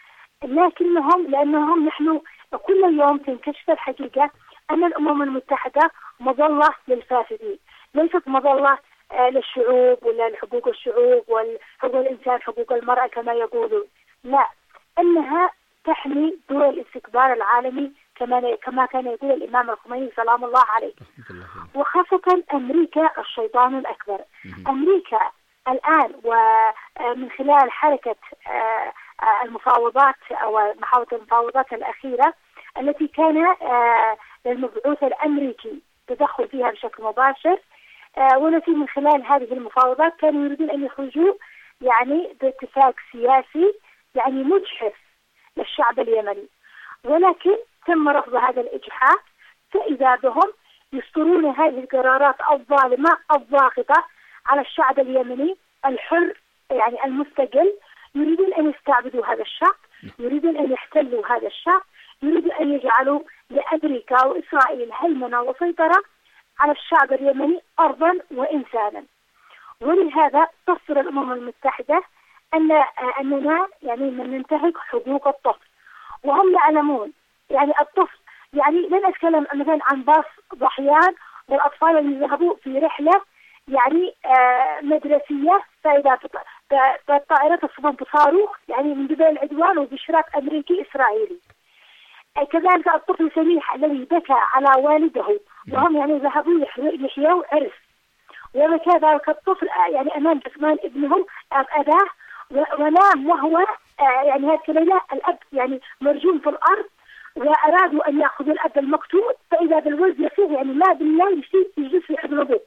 لكنهم لانهم نحن كل يوم تنكشف الحقيقة أن الأمم المتحدة مظلة للفاسدين، ليست مظلة للشعوب ولا لحقوق الشعوب وحقوق الإنسان حقوق المرأة كما يقولون، لا، أنها تحمي دول الاستكبار العالمي كما كما كان يقول الإمام الخميني سلام الله عليه. وخاصة أمريكا الشيطان الأكبر. أمريكا الآن ومن خلال حركة المفاوضات أو محاولة المفاوضات الأخيرة التي كان للمبعوث الأمريكي تدخل فيها بشكل مباشر، والتي من خلال هذه المفاوضات كانوا يريدون أن يخرجوا يعني باتفاق سياسي يعني مجحف للشعب اليمني، ولكن تم رفض هذا الإجحاف، فإذا بهم يصدرون هذه القرارات الظالمة الضاغطة على الشعب اليمني الحر يعني المستقل. يريدون أن يستعبدوا هذا الشعب، يريدون أن يحتلوا هذا الشعب، يريدون أن يجعلوا لأمريكا وإسرائيل هيمنة وسيطرة على الشعب اليمني أرضا وإنسانا. ولهذا تصر الأمم المتحدة أن أننا يعني من ننتهك حقوق الطفل، وهم يعلمون يعني الطفل يعني لن أتكلم مثلا عن باص ضحيان والأطفال اللي ذهبوا في رحلة يعني آه مدرسية، فإذا بالطائرة تصطدم بصاروخ يعني من قبل العدوان وبإشراف أمريكي إسرائيلي. آه كذلك الطفل سميح الذي بكى على والده وهم يعني ذهبوا يحيوا عرس، وبكى ذلك الطفل آه يعني أمام جثمان ابنهم أباه، ونام وهو آه يعني هذه الليلة الأب يعني مرجوم في الأرض، وأرادوا أن يأخذوا الأب المقتول، فإذا بالولد يصير يعني ما بالله يصير يجلس في حضن أبوه،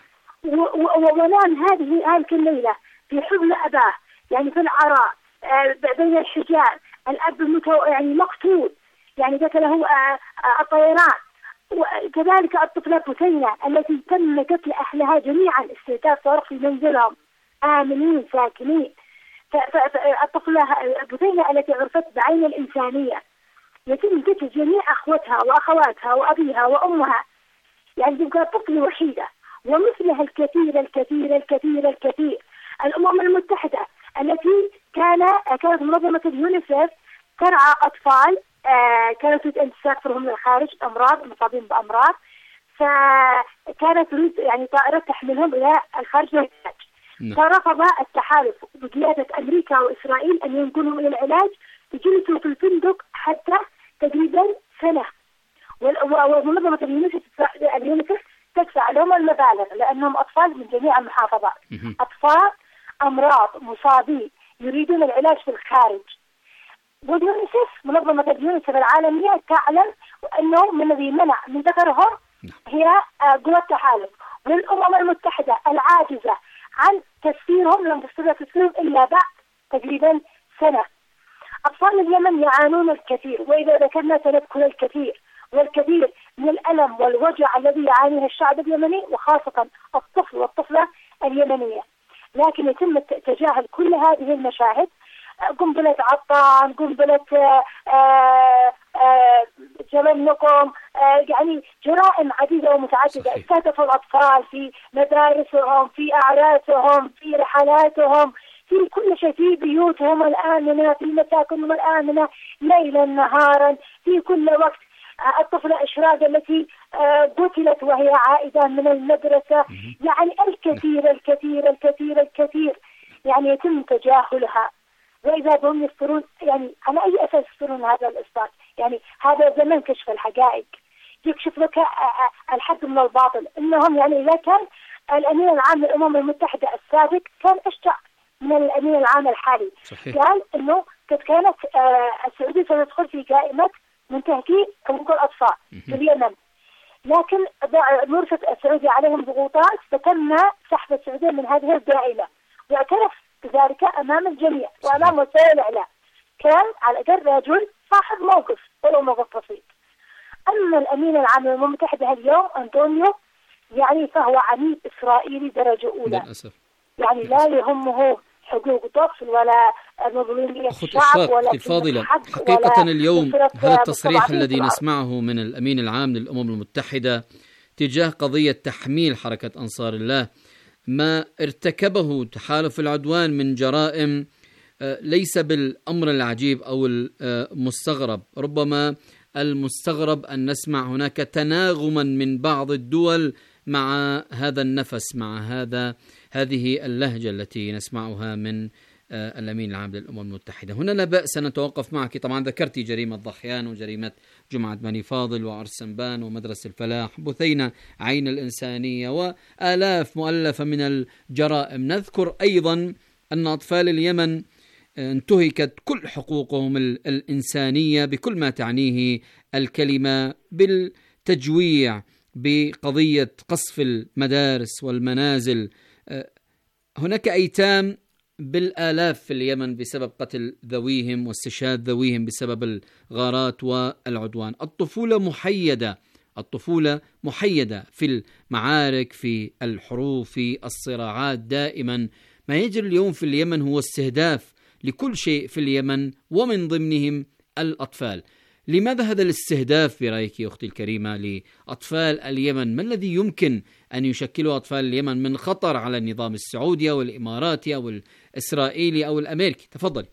ونام هذه هذه الليلة في حضن أباه يعني في العراء آه بين الحجار، الأب المتو يعني مقتول يعني قتله آه آه الطيران. وكذلك الطفلة بثينة التي تم قتل أهلها جميعا، استهداف صاروخ في منزلهم آمنين ساكنين. فالطفلة بثينة التي عرفت بعين الإنسانية يتم قتل جميع أخوتها وأخواتها وأبيها وأمها، يعني تبقى طفلة وحيدة، ومثلها الكثير الكثير الكثير الكثير. الأمم المتحدة التي كان كانت منظمة اليونيسف ترعى أطفال آه كانت تريد أن تسافرهم من الخارج أمراض المصابين بأمراض، فكانت تريد يعني طائرة تحملهم إلى الخارج للعلاج. فرفض التحالف بقيادة أمريكا وإسرائيل أن ينقلهم إلى العلاج، جلسوا في الفندق حتى تقريبا سنة، ومنظمة اليونيسف تدفع لهم المبالغ لأنهم أطفال من جميع المحافظات، أطفال أمراض مصابين يريدون العلاج في الخارج. واليونيسف منظمة اليونيسف العالمية تعلم أنه من الذي منع من ذكرهم هي قوى التحالف، والأمم المتحدة العاجزة عن تسفيرهم لم تستطيع تسفيرهم إلا بعد تقريبا سنة. أطفال اليمن يعانون الكثير، وإذا ذكرنا سنذكر الكثير والكثير من الألم والوجع الذي يعانيه الشعب اليمني، وخاصة الطفل والطفلة اليمنية. لكن يتم تجاهل كل هذه المشاهد، قنبلة عطان، قنبلة جبل نقم، يعني جرائم عديدة ومتعددة. استهدفوا الأطفال في مدارسهم، في أعراسهم، في رحلاتهم، في كل شيء، في بيوتهم الآمنة، في مساكنهم الآمنة ليلا نهارا في كل وقت. الطفلة إشراق التي قتلت وهي عائدة من المدرسة، يعني الكثير الكثير الكثير الكثير. يعني يتم تجاهلها. وإذا هم يفترون، يعني على أي أساس يفترون هذا الإثبات؟ يعني هذا زمن كشف الحقائق، يكشف لك الحد من الباطل. إنهم يعني إذا كان الأمين العام للأمم المتحدة السابق كان أشجع من الأمين العام الحالي. صحيح. قال إنه قد كانت السعودية ستدخل في قائمة منتهكي حقوق الأطفال في اليمن، لكن مارست السعودية عليهم ضغوطات فتم سحب السعودية من هذه القائمة، واعترف بذلك أمام الجميع وأمام وسائل الإعلام. كان على الأقل رجل صاحب موقف ولو موقف بسيط. أما الأمين العام للأمم المتحدة اليوم أنطونيو يعني فهو عميل إسرائيلي درجة أولى للأسف. يعني لا يهمه حقوق الطفل ولا مظلومية الشعب ولا الفاضلة. حقيقة اليوم هذا التصريح الذي نسمعه من الأمين العام للأمم المتحدة تجاه قضية تحميل حركة أنصار الله ما ارتكبه تحالف العدوان من جرائم ليس بالأمر العجيب أو المستغرب. ربما المستغرب أن نسمع هناك تناغما من بعض الدول مع هذا النفس، مع هذا هذه اللهجة التي نسمعها من الأمين العام للأمم المتحدة. هنا لا بأس أن نتوقف معك. طبعا ذكرتي جريمة ضحيان وجريمة جمعة بني فاضل وعرس سنبان ومدرسة الفلاح، بثينة عين الإنسانية، وآلاف مؤلفة من الجرائم. نذكر أيضا أن أطفال اليمن انتهكت كل حقوقهم الإنسانية بكل ما تعنيه الكلمة، بالتجويع، بقضية قصف المدارس والمنازل. هناك أيتام بالآلاف في اليمن بسبب قتل ذويهم واستشهاد ذويهم بسبب الغارات والعدوان. الطفولة محيدة، الطفولة محيدة في المعارك، في الحروب، في الصراعات. دائما ما يجري اليوم في اليمن هو استهداف لكل شيء في اليمن ومن ضمنهم الأطفال. لماذا هذا الاستهداف برأيك يا أختي الكريمة لأطفال اليمن؟ ما الذي يمكن أن يشكله أطفال اليمن من خطر على النظام السعودي أو الإماراتي أو الإسرائيلي أو الأمريكي؟ تفضل.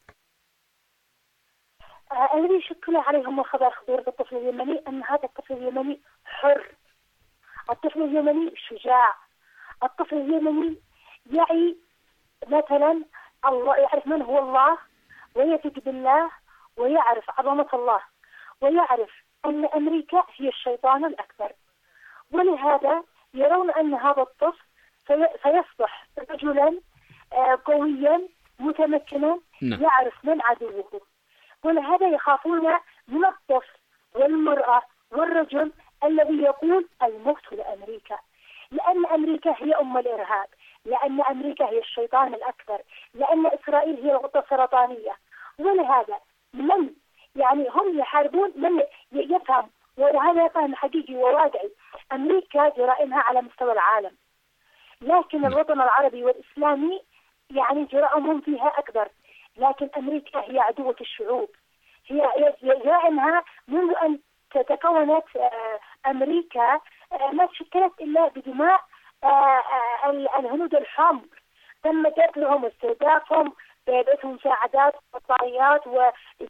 الذي يشكل عليهم الخبر خبير بالطفل اليمني أن هذا الطفل اليمني حر، الطفل اليمني شجاع، الطفل اليمني يعي مثلا الله، يعرف من هو الله ويثق بالله ويعرف عظمة الله ويعرف أن أمريكا هي الشيطان الأكبر. ولهذا يرون أن هذا الطفل سيصبح رجلا قويا متمكنا يعرف من عدوه. ولهذا يخافون من الطفل والمرأة والرجل الذي يقول الموت لأمريكا، لأن أمريكا هي أم الإرهاب، لأن أمريكا هي الشيطان الأكبر، لأن إسرائيل هي الغدة السرطانية. ولهذا من يعني هم يحاربون من يفهم، وهذا فهم حقيقي وواقعي. أمريكا جرائمها على مستوى العالم، لكن الوطن العربي والإسلامي يعني جرائمهم فيها أكبر. لكن أمريكا هي عدوة الشعوب، هي جرائمها منذ أن تكونت أمريكا ما تشكلت إلا بدماء الهنود الحمر. تم قتلهم واستهدافهم، بيعطوا مساعدات وطائرات و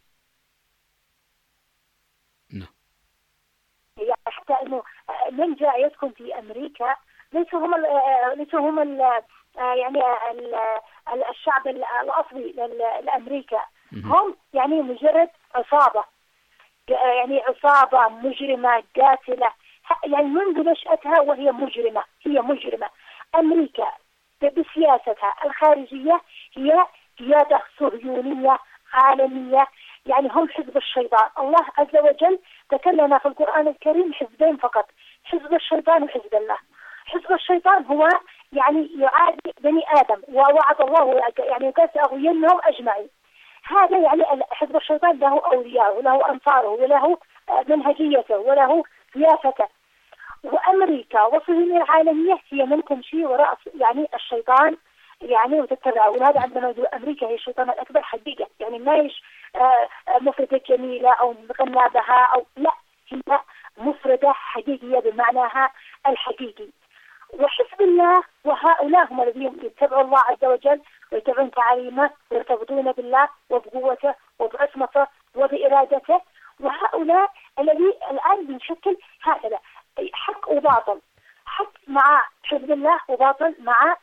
يعني حتى انه من جاء يسكن في امريكا ليسوا هم ليسوا هم يعني الشعب الاصلي لامريكا، هم يعني مجرد عصابه، يعني عصابه مجرمه قاتله، يعني منذ نشأتها وهي مجرمه، هي مجرمه. امريكا بسياستها الخارجيه هي قياده صهيونيه عالميه، يعني هم حزب الشيطان. الله عز وجل تكلم في القرآن الكريم حزبين فقط، حزب الشيطان وحزب الله. حزب الشيطان هو يعني يعادي بني آدم، ووعد الله يعني سأغوينهم أجمعين. هذا يعني حزب الشيطان له أولياء وله أنصاره وله منهجيته وله سياسته. وأمريكا والصهيونية العالمية هي من تمشي وراء يعني الشيطان يعني وتتبعه. ولهذا عندما نقول أمريكا هي الشيطان الأكبر حقيقة، يعني ما يش مفردة جميلة أو نغنى بها أو لا، هي مفردة حقيقية بمعناها الحقيقي. وحزب الله وهؤلاء هم الذين يتبعوا الله عز وجل ويتبعون تعاليمه ويرتبطون بالله وبقوته وبعصمته وبإرادته. وهؤلاء الذي الآن بنشكل هكذا حق وباطل، حق مع حزب الله وباطل مع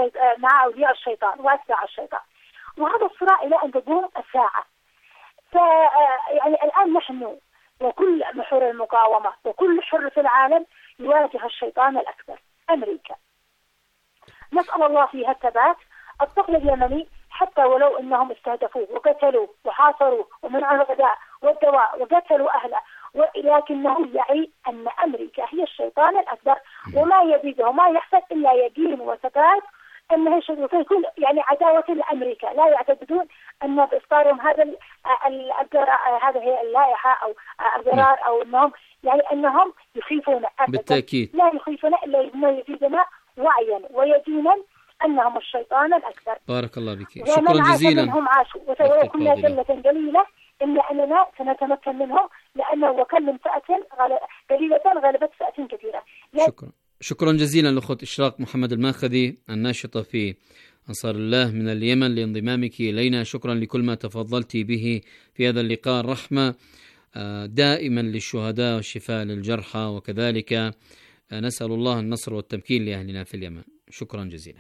الشيطان مع أولياء الشيطان وأتباع الشيطان، وهذا الصراع إلى أن تقوم الساعة. ف يعني الآن نحن وكل محور المقاومة وكل حر في العالم يواجه الشيطان الأكبر أمريكا. نسأل الله فيها الثبات. الطفل اليمني حتى ولو أنهم استهدفوه وقتلوه وحاصروه ومنعوا الغذاء والدواء وقتلوا أهله، ولكنه يعي أن أمريكا هي الشيطان الأكبر، وما يزيده وما يحصل إلا يقين وثبات أنه سيكون يعني عداوة لأمريكا. لا يعتقدون أن بإصدارهم هذا هذا هي اللائحة أو القرار أو أنهم يعني أنهم يخيفون بالتأكيد. لا يخيفون إلا أنه يزيدنا وعيا ويقينا أنهم الشيطان الأكبر. بارك الله بك، شكرا جزيلا. ومن عاشوا وسواء كنا جلة قليلة إلا أننا سنتمكن منهم، لأنه وكل من فئة قليلة غلبت فئة كثيرة. شكرا شكرا جزيلا لأخت إشراق محمد الماخذي الناشطة في أنصار الله من اليمن لانضمامك إلينا. شكرا لكل ما تفضلت به في هذا اللقاء. الرحمة دائما للشهداء والشفاء للجرحى، وكذلك نسأل الله النصر والتمكين لأهلنا في اليمن. شكرا جزيلا.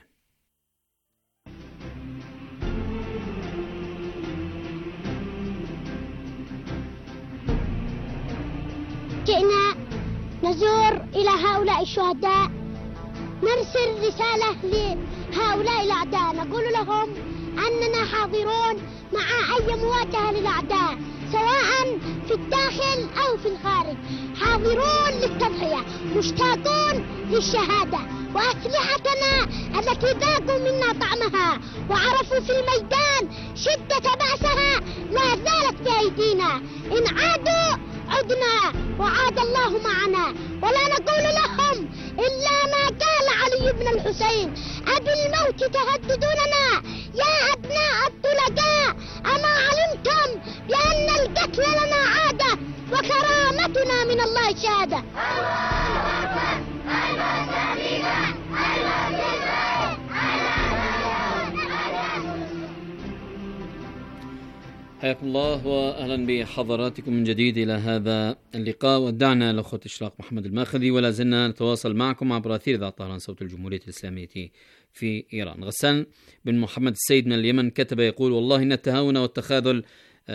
جئنا نزور إلى هؤلاء الشهداء، نرسل رسالة لهؤلاء الأعداء، نقول لهم أننا حاضرون مع أي مواجهة للأعداء سواء في الداخل أو في الخارج، حاضرون للتضحية، مشتاقون للشهادة، وأسلحتنا التي ذاقوا منا طعمها وعرفوا في الميدان شدة بأسها لا زالت في أيدينا. إن عادوا عدنا وعاد الله معنا، ولا نقول لهم إلا ما قال علي بن الحسين: أبالموت تهددوننا يا أبناء الطلقاء، أما علمتم بأن القتل لنا عادة وكرامتنا من الله شهادة. حياكم الله وأهلا بحضراتكم من جديد إلى هذا اللقاء. ودعنا لأخت إشراق محمد الماخذي، ولا زلنا نتواصل معكم عبر أثير إذاعة طهران صوت الجمهورية الإسلامية في إيران. غسان بن محمد السيد من اليمن كتب يقول: والله إن التهاون والتخاذل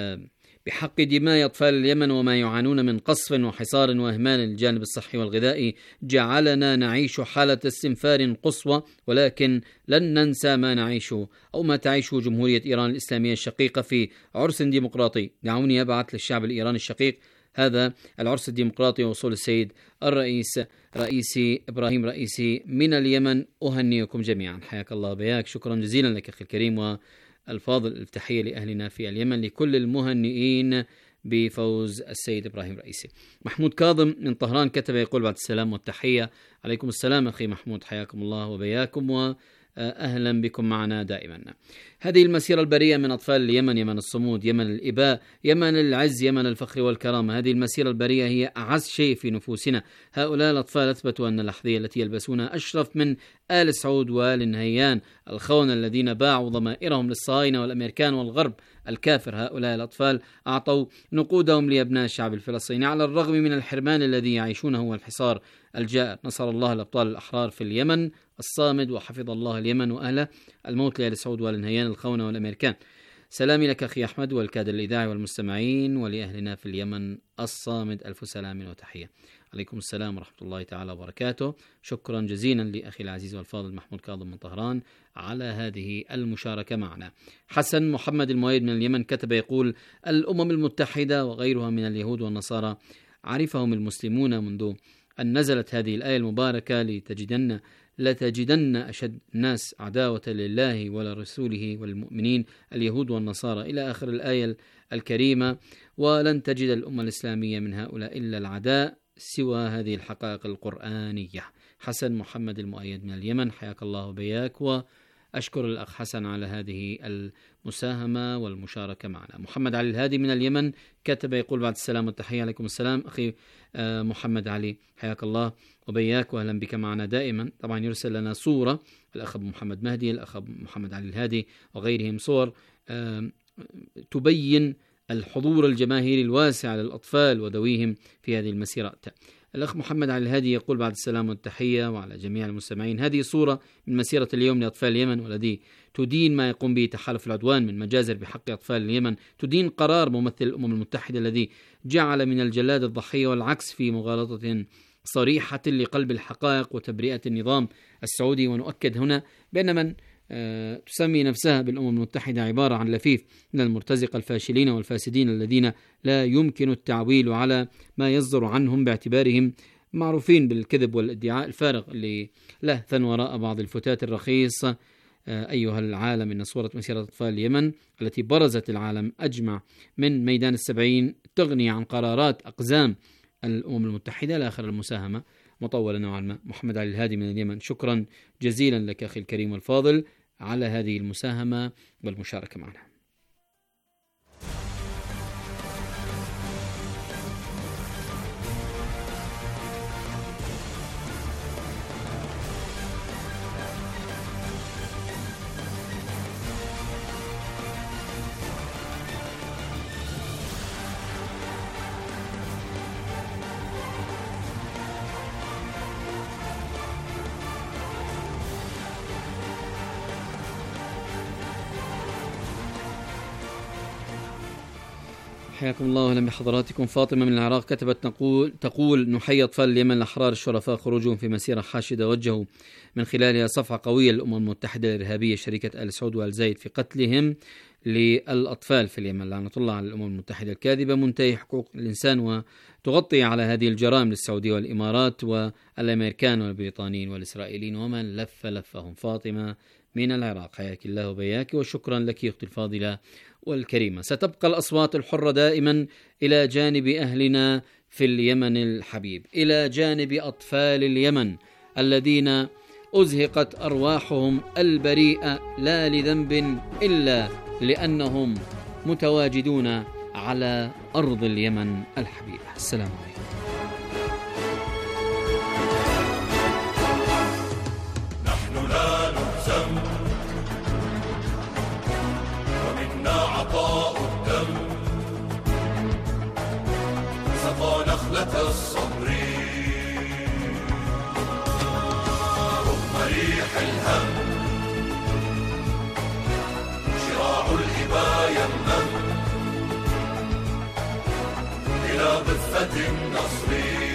بحق دماء أطفال اليمن وما يعانون من قصف وحصار وإهمال الجانب الصحي والغذائي جعلنا نعيش حالة استنفار قصوى، ولكن لن ننسى ما نعيشه أو ما تعيشه جمهورية إيران الإسلامية الشقيقة في عرس ديمقراطي. دعوني أبعث للشعب الإيراني الشقيق هذا العرس الديمقراطي ووصول السيد الرئيس رئيسي إبراهيم رئيسي من اليمن. أهنئكم جميعا. حياك الله بياك. شكرا جزيلا لك أخي الكريم و الفاضل. التحية لأهلنا في اليمن، لكل المهنئين بفوز السيد إبراهيم رئيسي. محمود كاظم من طهران كتب يقول: بعد السلام والتحية. عليكم السلام أخي محمود، حياكم الله وبياكم وأهلا بكم معنا دائما. هذه المسيرة البريئة من أطفال اليمن، يمن الصمود، يمن الإباء، يمن العز، يمن الفخر والكرامة، هذه المسيرة البريئة هي أعز شيء في نفوسنا. هؤلاء الأطفال أثبتوا أن الأحذية التي يلبسونها أشرف من آل سعود وآل نهيان الخونة الذين باعوا ضمائرهم للصهاينة والأمريكان والغرب الكافر. هؤلاء الأطفال أعطوا نقودهم لأبناء الشعب الفلسطيني على الرغم من الحرمان الذي يعيشونه والحصار الجائر. نصر الله الأبطال الأحرار في اليمن الصامد، وحفظ الله اليمن وأهله. الموت لآل سعود وآل نهيان الخونة والأمريكان. سلامي لك أخي أحمد والكادر الإذاعي والمستمعين ولأهلنا في اليمن الصامد. ألف سلام وتحية. عليكم السلام ورحمة الله تعالى وبركاته. شكرا جزيلا لأخي العزيز والفاضل محمود كاظم من طهران على هذه المشاركة معنا. حسن محمد المؤيد من اليمن كتب يقول: الأمم المتحدة وغيرها من اليهود والنصارى عرفهم المسلمون منذ أن نزلت هذه الآية المباركة: لتجدن لتجدن أشد الناس عداوة لله ولرسوله والمؤمنين اليهود والنصارى، إلى آخر الآية الكريمة. ولن تجد الأمة الإسلامية من هؤلاء إلا العداء سوى هذه الحقائق القرآنية. حسن محمد المؤيد من اليمن، حياك الله وبياك، وأشكر الأخ حسن على هذه المساهمة والمشاركة معنا. محمد علي الهادي من اليمن كتب يقول: بعد السلام والتحية. عليكم السلام أخي محمد علي، حياك الله وبياك وأهلا بك معنا دائما. طبعا يرسل لنا صورة الأخ محمد مهدي، الأخ محمد علي الهادي وغيرهم، صور تبين الحضور الجماهيري الواسع للأطفال وذويهم في هذه المسيرة. الأخ محمد علي الهادي يقول بعد السلام والتحية وعلى جميع المستمعين: هذه صورة من مسيرة اليوم لأطفال اليمن، والذي تدين ما يقوم به تحالف العدوان من مجازر بحق أطفال اليمن، تدين قرار ممثل الأمم المتحدة الذي جعل من الجلاد الضحية، والعكس في مغالطة صريحة لقلب الحقائق وتبرئة النظام السعودي. ونؤكد هنا بأن من أه تسمي نفسها بالأمم المتحدة عبارة عن لفيف من المرتزقة الفاشلين والفاسدين الذين لا يمكن التعويل على ما يصدر عنهم، باعتبارهم معروفين بالكذب والادعاء الفارغ اللي لهثا وراء بعض الفتات الرخيص. أه أيها العالم، إن صورة مسيرة أطفال اليمن التي برزت العالم أجمع من ميدان السبعين تغني عن قرارات أقزام الأمم المتحدة. لآخر المساهمة مطولة نوعا ما. محمد علي الهادي من اليمن: شكرا جزيلا لك أخي الكريم والفاضل على هذه المساهمة والمشاركة معنا. حياكم الله واهلا بحضراتكم. فاطمة من العراق كتبت نقول تقول: نحيي أطفال اليمن الأحرار الشرفاء خروجهم في مسيرة حاشدة وجهوا من خلالها صفعة قوية للأمم المتحدة الإرهابية شركة آل سعود وآل زايد في قتلهم للأطفال في اليمن. لعنة الله على الأمم المتحدة الكاذبة منتهي حقوق الإنسان، وتغطي على هذه الجرائم للسعودية والإمارات والأمريكان والبريطانيين والإسرائيليين ومن لف لفهم. فاطمة من العراق، حياك الله وبياك، وشكرا لك أختي الفاضلة والكريمة. ستبقى الأصوات الحرة دائما إلى جانب أهلنا في اليمن الحبيب، إلى جانب أطفال اليمن الذين أزهقت أرواحهم البريئة لا لذنب إلا لأنهم متواجدون على أرض اليمن الحبيبة. السلام عليكم. نحن لا نهزم ومنا عطاء الدم، سقى نخلة الصبر رغم ريح الهم، شراع الإبا يمم إلى ضفة النصر.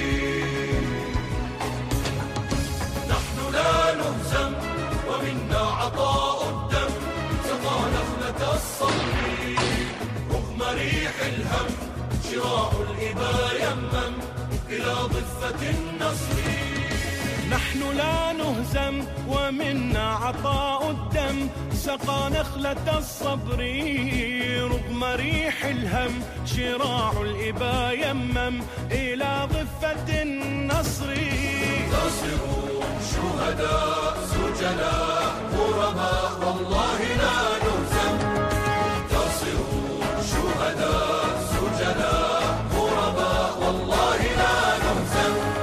نحن لا نهزم ومنا عطاء الدم، سقى نخلة الصبر رغم ريح الهم، شراع الإبا يمم إلى ضفة النصر. نحن لا نهزم ومنا عطاء الدم، سقى نخلة الصبر رغم ريح الهم، شراع الإبا يمم إلى ضفة النصر. انتصروا شهداء سجناء غرباء والله لا نهزم، انتصروا شهداء سجناء غرباء والله لا نهزم.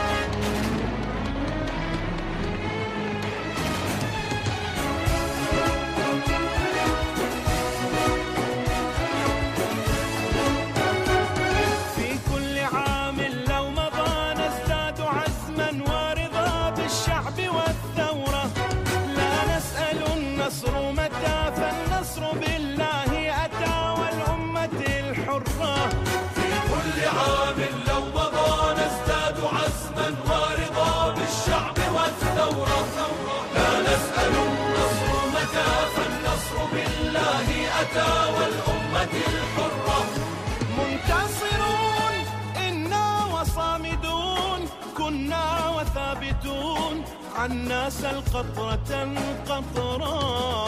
والأمة الحرة منتصرون إنا وصامدون، كنا وثابتون عنا سل قطرة قطرة.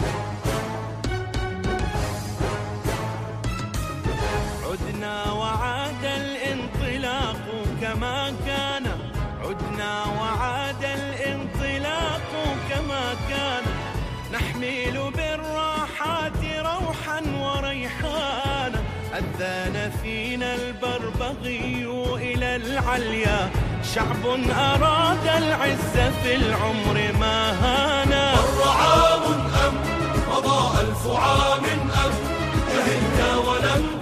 عدنا وعاد الانطلاق كما كان، عدنا وعاد الانطلاق كما كان، نحمل بالراحات روحا وريحانا، أذان فينا البربغي إلى العليا، شعب أراد العز في العمر ما هانا. مر عام أم مضى ألف عام أم جهلت ولم